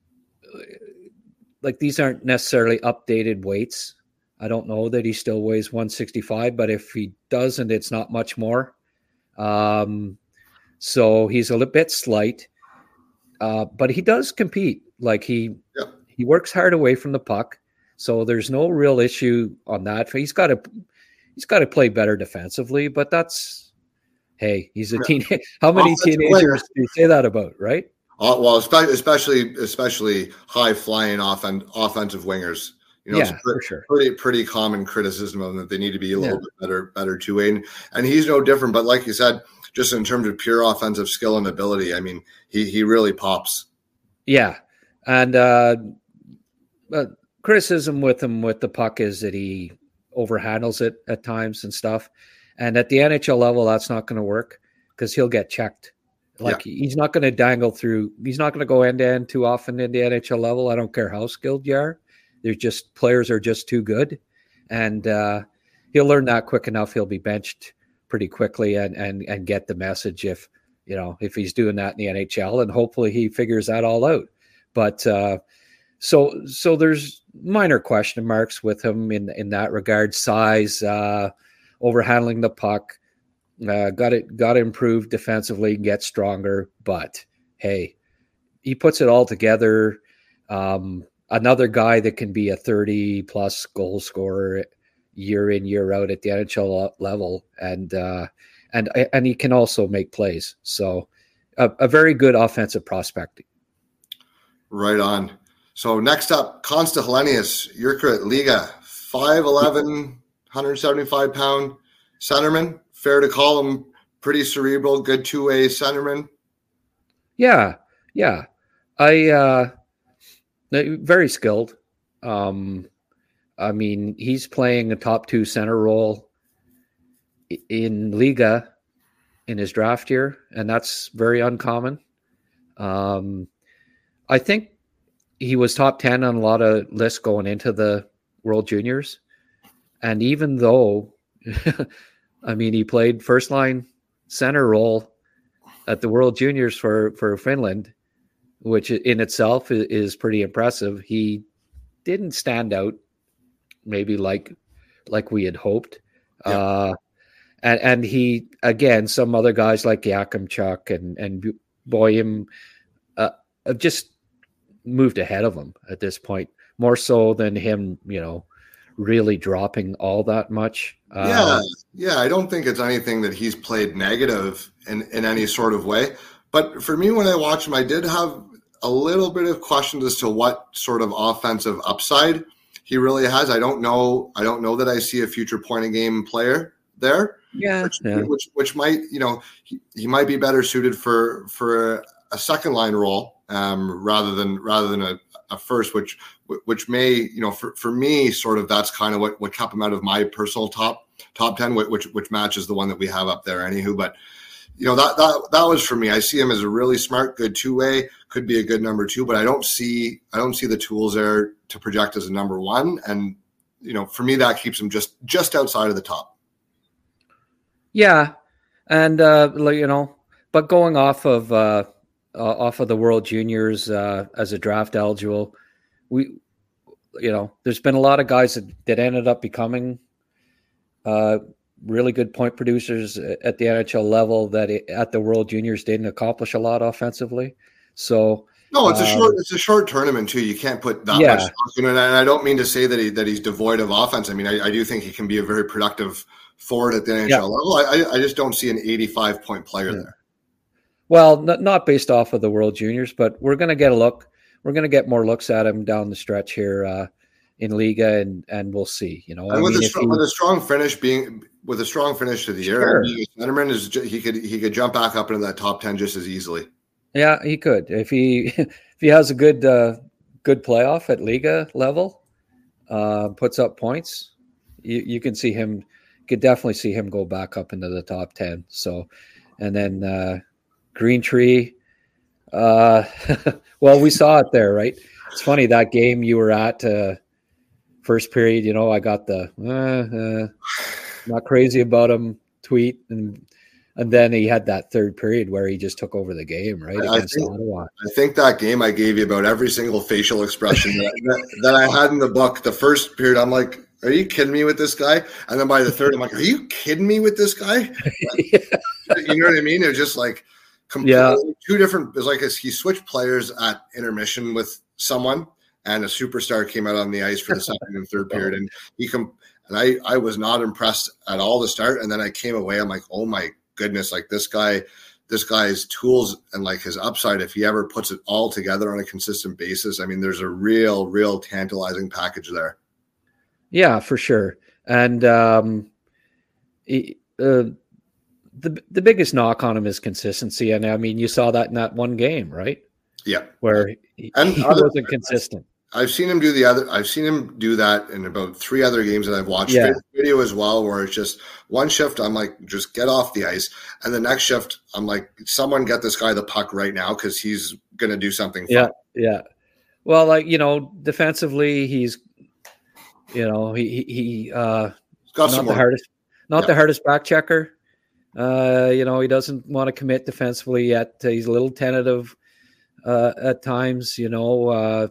like these aren't necessarily updated weights. I don't know that he still weighs one sixty-five, but if he doesn't, it's not much more. Um, so he's a little bit slight, uh, but he does compete. Like he, yep. he works hard away from the puck. So there's no real issue on that. He's got to, he's got to play better defensively, but that's, hey, he's a teenager. How many Offensive teenagers do you say that about, right? Uh, well, especially especially high flying offen- offensive wingers. You know, yeah, it's a pretty, for sure. pretty pretty common criticism of them that they need to be a little yeah. bit better better two way. And, and he's no different. But like you said, just in terms of pure offensive skill and ability, I mean, he he really pops. Yeah, and uh, but criticism with him with the puck is that he overhandles it at times and stuff. And at the N H L level, that's not going to work because he'll get checked. Like yeah. he's not going to dangle through. He's not going to go end to end too often in the N H L level. I don't care how skilled you are. There's just players are just too good, and uh, he'll learn that quick enough. He'll be benched pretty quickly and and and get the message if you know if he's doing that in the N H L, and hopefully he figures that all out. But uh, so so there's minor question marks with him in in that regard. Size. Uh, Overhandling the puck, uh, got it, got to improve defensively, get stronger. But hey, he puts it all together. Um, another guy that can be a thirty plus goal scorer year in, year out at the N H L level, and uh, and and he can also make plays. So a, a very good offensive prospect. Right on. So next up, Konsta Helenius, Jurkert Liga, five eleven, one hundred seventy-five pound centerman. Fair to call him pretty cerebral, good two-way centerman. Yeah, yeah. I uh, very skilled. Um, I mean, he's playing a top two center role in Liga in his draft year, and that's very uncommon. Um, I think he was top ten on a lot of lists going into the World Juniors. And even though, I mean, he played first line center role at the World Juniors for, for Finland, which in itself is pretty impressive. He didn't stand out maybe like, like we had hoped. Yeah. Uh, and, and he, again, some other guys like Yakimchuk and, and Boyum uh, have just moved ahead of him at this point, more so than him, you know, really dropping all that much. Yeah. Uh, yeah. I don't think it's anything that he's played negative in, in any sort of way. But for me, when I watched him, I did have a little bit of questions as to what sort of offensive upside he really has. I don't know. I don't know that I see a future point of game player there. Yeah. Which, yeah. which, which might, you know, he, he might be better suited for, for a second line role. Um, rather than rather than a, a first, which which may, you know, for, for me, sort of that's kind of what, what kept him out of my personal top top ten, which which matches the one that we have up there, anywho. But you know, that that that was for me. I see him as a really smart, good two way, could be a good number two, but I don't see I don't see the tools there to project as a number one. And you know, for me, that keeps him just just outside of the top. Yeah, and uh, you know, but going off of. Uh, Uh, off of the World Juniors uh, as a draft eligible, we, you know, there's been a lot of guys that, that ended up becoming uh, really good point producers at the N H L level that it, at the World Juniors didn't accomplish a lot offensively. So no, it's a um, short it's a short tournament too. You can't put that yeah. much stock in it. And I don't mean to say that he that he's devoid of offense. I mean, I, I do think he can be a very productive forward at the N H L yeah. level. I, I just don't see an eighty-five point player yeah. there. Well, not, not based off of the World Juniors, but we're going to get a look. We're going to get more looks at him down the stretch here uh, in Liga, and and we'll see. You know, and I with, mean, a strong, he, with a strong finish, being with a strong finish to the sure. year, centerman is he could he could jump back up into that top ten just as easily. Yeah, he could if he if he has a good uh, good playoff at Liga level, uh, puts up points. You you can see him. You could definitely see him go back up into the top ten. So, and then. Uh, Green Tree. Uh, well, we saw it there, right? It's funny, that game you were at uh, first period, you know, I got the uh, uh, not crazy about him tweet. And and then he had that third period where he just took over the game, right? I Against think, Ottawa. I think that game I gave you about every single facial expression that, that, that I had in the book. The first period, I'm like, are you kidding me with this guy? And then by the third, I'm like, are you kidding me with this guy? yeah. You know what I mean? It was just like, completely yeah. two different. It's like he switched players at intermission with someone, and a superstar came out on the ice for the second and third period, and he com- and I I was not impressed at all to start, and then I came away. I'm like, oh my goodness, like this guy, this guy's tools and like his upside, if he ever puts it all together on a consistent basis, I mean, there's a real, real tantalizing package there. Yeah, for sure, and um, he, uh. The the biggest knock on him is consistency, and I mean you saw that in that one game, right? Yeah, where he, and he other, wasn't consistent. I've seen him do the other. I've seen him do that in about three other games that I've watched yeah. video as well, where it's just one shift. I'm like, just get off the ice, and the next shift, I'm like, someone get this guy the puck right now because he's going to do something fun. Yeah, yeah. Well, like you know, defensively, he's you know he he uh, got not some the more. hardest, not yeah. the hardest back checker. Uh, you know, he doesn't want to commit defensively yet. He's a little tentative uh, at times, you know. Uh,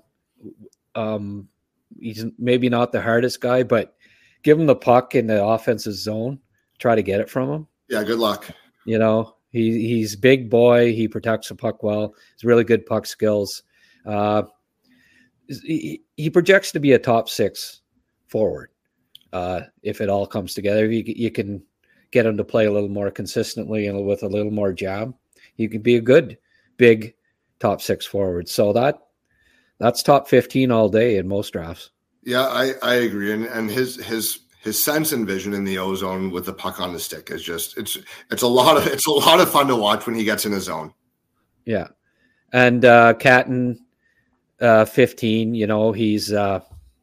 um, he's maybe not the hardest guy, but give him the puck in the offensive zone. Try to get it from him. Yeah, good luck. You know, he he's big boy. He protects the puck well. He's really good puck skills. Uh, he, he projects to be a top six forward uh, if it all comes together. You, you can get him to play a little more consistently and with a little more jab. he could be a good, big top six forward. So that that's top fifteen all day in most drafts. Yeah, I, I agree. And and his his his sense and vision in the O zone with the puck on the stick is just it's it's a lot of it's a lot of fun to watch when he gets in his zone. Yeah. And uh Catton uh fifteen, you know, he's uh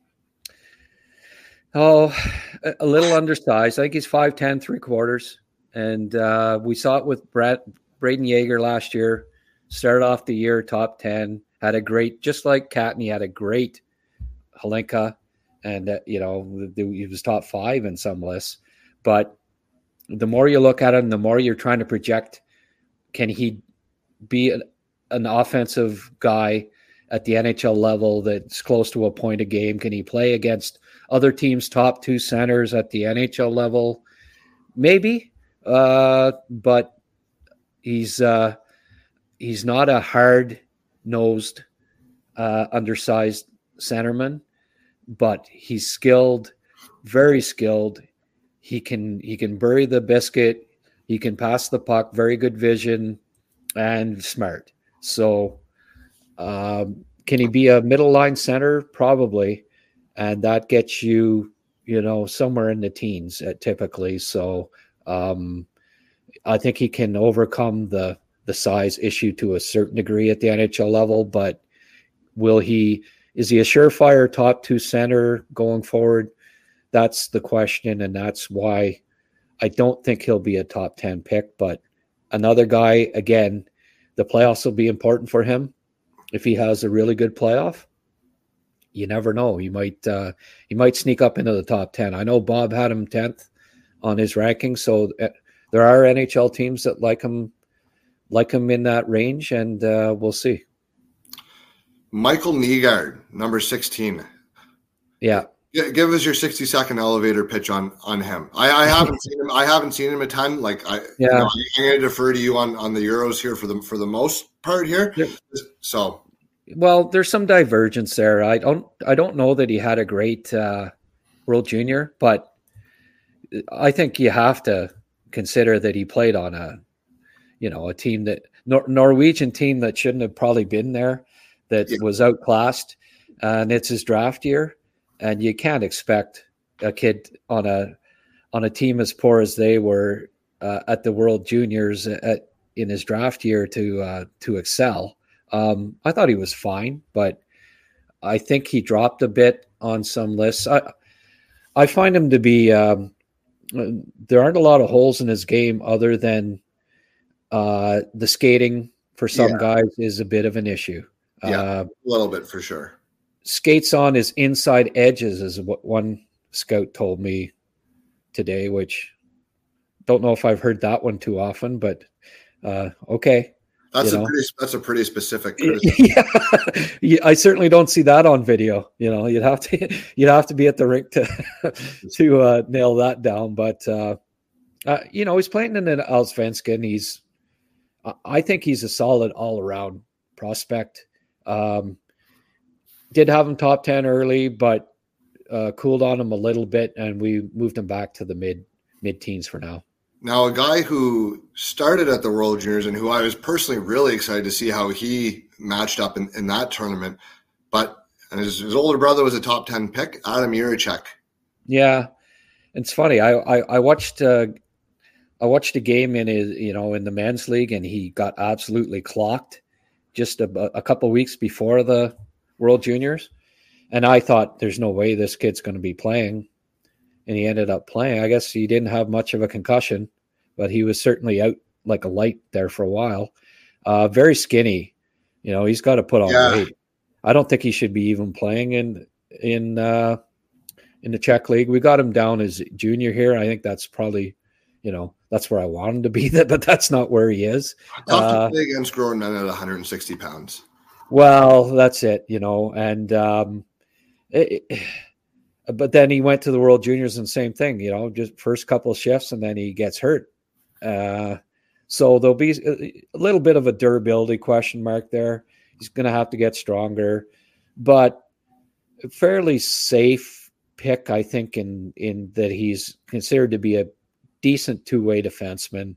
oh a little undersized. I think he's five ten, three quarters. And uh we saw it with Brad Braden Yeager last year. Started off the year top ten, had a great, just like Catton, he had a great Hlinka, and uh, you know, the, he was top five in some lists. But the more you look at him, the more you're trying to project, can he be an, an offensive guy at the N H L level that's close to a point a game? Can he play against other teams' top two centers at the N H L level? Maybe, uh, but he's uh, he's not a hard-nosed, uh, undersized centerman, but he's skilled, very skilled. He can he can bury the biscuit. He can pass the puck. Very good vision and smart. So, um, can he be a middle line center? Probably, and that gets you, you know, somewhere in the teens uh, typically. So, um, I think he can overcome the the size issue to a certain degree at the N H L level. But will he? Is he a surefire top two center going forward? That's the question, and that's why I don't think he'll be a top ten pick. But another guy, again, the playoffs will be important for him. If he has a really good playoff, you never know. He might uh, he might sneak up into the top ten. I know Bob had him tenth on his ranking, so uh, there are N H L teams that like him like him in that range, and uh, we'll see. Michael Nygaard, number sixteen. Yeah. Give us your sixty second elevator pitch on on him. I, I haven't seen him. I haven't seen him a ton. Like I, yeah. you know, I'm going to defer to you on, on the Euros here for the for the most part here. Yeah. So, well, there's some divergence there. I don't I don't know that he had a great uh, World Junior, but I think you have to consider that he played on a, you know, a team that Nor- Norwegian team that shouldn't have probably been there, that yeah. was outclassed, and it's his draft year. And you can't expect a kid on a on a team as poor as they were uh, at the World Juniors at, in his draft year to uh, to excel. Um, I thought he was fine, but I think he dropped a bit on some lists. I I find him to be um, there aren't a lot of holes in his game other than uh, the skating for some yeah. guys is a bit of an issue. Yeah, uh, a little bit for sure. Skates on his inside edges is what one scout told me today, which don't know if I've heard that one too often, but uh, okay. That's you a know. pretty, that's a pretty specific yeah. yeah, I certainly don't see that on video. You know, you'd have to, you'd have to be at the rink to, to uh, nail that down. But, uh, uh, you know, he's playing in an Allsvenskan. He's, I think he's a solid all around prospect. Um, Did have him top ten early, but uh, cooled on him a little bit, and we moved him back to the mid mid teens for now. Now, a guy who started at the World Juniors and who I was personally really excited to see how he matched up in, in that tournament, but and his, his older brother was a top ten pick, Adam Jiricek. Yeah, it's funny. I I, I watched uh, I watched a game in his you know in the men's league, and he got absolutely clocked just a, a couple of weeks before the World Juniors, and I thought there's no way this kid's going to be playing, and he ended up playing. I guess he didn't have much of a concussion, but he was certainly out like a light there for a while. Uh, very skinny, you know. He's got to put on yeah. weight. I don't think he should be even playing in in uh, in the Czech league. We got him down as junior here. I think that's probably, you know, that's where I want him to be, but that's not where he is. Tough uh, to play against grown men at one hundred sixty pounds. Well, that's it, you know, and um, it, it, but then he went to the World Juniors and same thing, you know, just first couple of shifts and then he gets hurt. Uh, so there'll be a little bit of a durability question mark there. He's going to have to get stronger, but a fairly safe pick, I think, in in that he's considered to be a decent two-way defenseman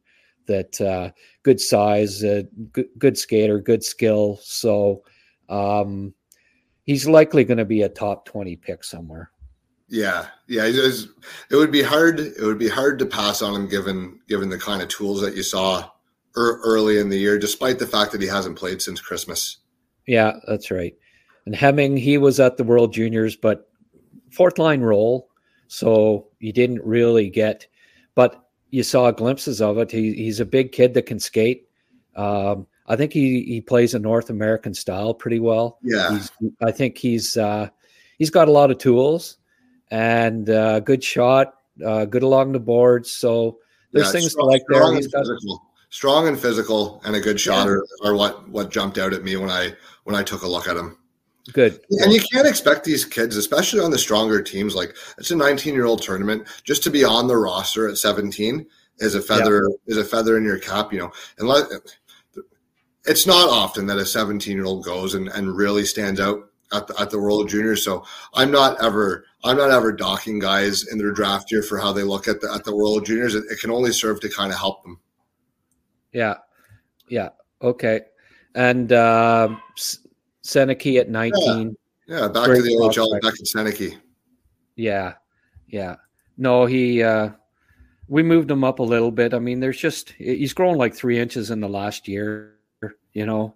that uh, good size, uh, good, good skater, good skill. So um, he's likely going to be a top twenty pick somewhere. Yeah, yeah, it, was, it would be hard. It would be hard to pass on him given given the kind of tools that you saw er, early in the year, despite the fact that he hasn't played since Christmas. Yeah, that's right. And Hemming, he was at the World Juniors, but fourth line role, so you didn't really get, but you saw glimpses of it. He, he's a big kid that can skate. Um, I think he he plays a North American style pretty well. Yeah, he's, I think he's uh, he's got a lot of tools. And uh, good shot, uh, good along the boards. So there's yeah, things strong, to like there. Strong He's and, got, physical. strong and physical, and a good shot yeah. are, are what what jumped out at me when I when I took a look at him. Good. And you can't expect these kids, especially on the stronger teams, like it's a nineteen-year-old tournament, just to be on the roster at seventeen is a feather yeah. is a feather in your cap. You know, and let, it's not often that a seventeen-year-old goes and, and really stands out at the, at the World Juniors. So I'm not ever I'm not ever docking guys in their draft year for how they look at the at the World Juniors. It, it can only serve to kind of help them. Yeah, yeah, okay. And uh, Seneke at nineteen. Yeah, yeah back Great to the O H L, back to Seneke. Yeah, yeah. No, he. Uh, we moved him up a little bit. I mean, there's just he's grown like three inches in the last year. You know.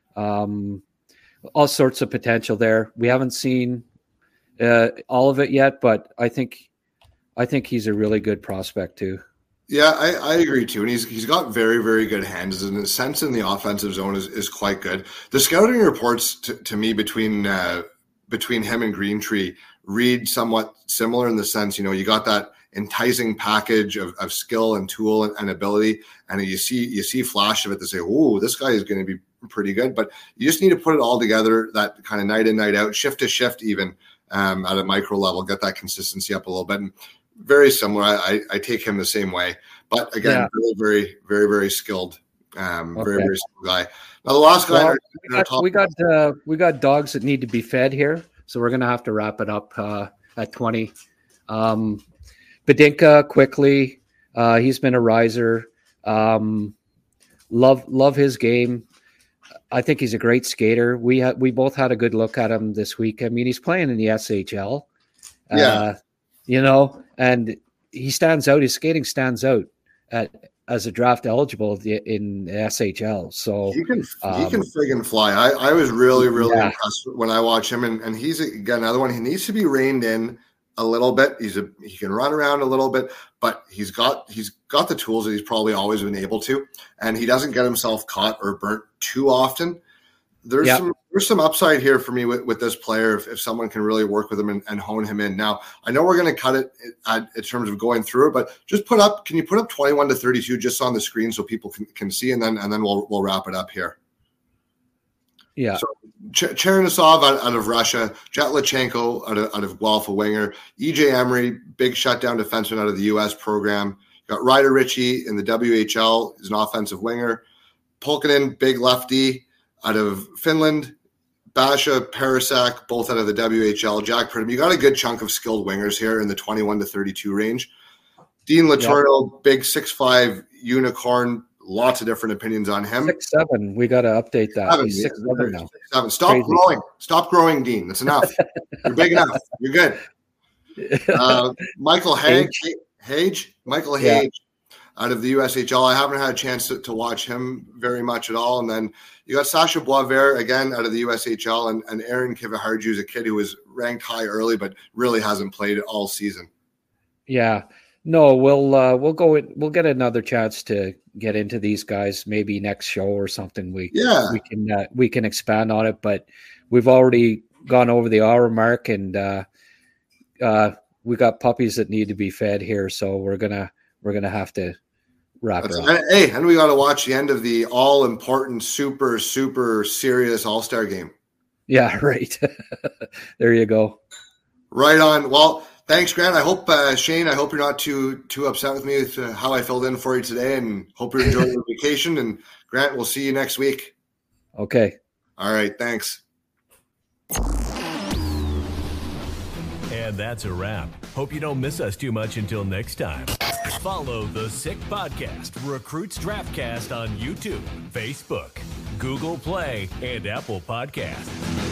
Um, all sorts of potential there. We haven't seen uh, all of it yet, but I think I think he's a really good prospect too. Yeah, I, I agree too. And he's he's got very, very good hands, and his sense in the offensive zone is, is quite good. The scouting reports to, to me between uh, between him and Greentree read somewhat similar in the sense, you know, you got that enticing package of, of skill and tool and, and ability, and you see you see flash of it to say, oh, this guy is going to be pretty good, but you just need to put it all together, that kind of night in, night out, shift to shift, even um, at a micro level, get that consistency up a little bit. And very similar. I, I take him the same way, but again, yeah. very, very, very, very skilled, um, okay. very, very skilled guy. Now the last guy, well, we got top- we got, uh, we got dogs that need to be fed here, so we're going to have to wrap it up uh, at twenty. Um, Badinka quickly, uh, he's been a riser. Um, love, love his game. I think he's a great skater. We had we both had a good look at him this week. I mean, he's playing in the S H L, yeah. Uh, you know, and he stands out. His skating stands out at, as a draft eligible in the S H L. So he can um, he can friggin' fly. I, I was really really yeah. impressed when I watch him, and, and he's again another one. He needs to be reined in a little bit. He's a he can run around a little bit, but he's got he's got the tools that he's probably always been able to, and he doesn't get himself caught or burnt too often. There's yep. some there's some upside here for me with, with this player if, if someone can really work with him and, and hone him in. Now I know we're going to cut it at, in terms of going through it, but just put up. Can you put up twenty-one to thirty-two just on the screen so people can, can see, and then and then we'll we'll wrap it up here. Yeah. So Ch- Chernisov out, out of Russia, Jet Lachenko out of, out of Guelph, a winger, E J Emery, big shutdown defenseman out of the U S program. You got Ryder Ritchie in the W H L, is an offensive winger. Pulkkinen, big lefty out of Finland. Basha, Parasak, both out of the W H L. Jack Pridham, you got a good chunk of skilled wingers here in the twenty-one to thirty-two range. Dean Latourneau, yep. big six five unicorn. Lots of different opinions on him. Six seven. We got to update that. Seven, He's six yeah, seven now. Six, seven. Stop Crazy. growing. Stop growing, Dean. That's enough. You're big enough. You're good. Uh, Michael Hage. Hage. Michael Hage yeah. out of the U S H L. I haven't had a chance to, to watch him very much at all. And then you got Sasha Boisvert again out of the U S H L, and, and Aaron Kiviharju is a kid who was ranked high early, but really hasn't played all season. Yeah. No, we'll uh, we'll go. In, we'll get another chance to get into these guys maybe next show or something. We yeah we can uh, we can expand on it, but we've already gone over the hour mark, and uh, uh, we got puppies that need to be fed here, so we're gonna we're gonna have to wrap it up. Hey, and we got to watch the end of the all important, super super serious All Star game. Yeah, right. There you go. Right on. Well. Thanks, Grant. I hope, uh, Shane, I hope you're not too too upset with me with uh, how I filled in for you today, and hope you're enjoying your vacation. And Grant, we'll see you next week. Okay. All right. Thanks. And that's a wrap. Hope you don't miss us too much until next time. Follow the Sick Podcast, Recruits Draftcast on YouTube, Facebook, Google Play, and Apple Podcasts.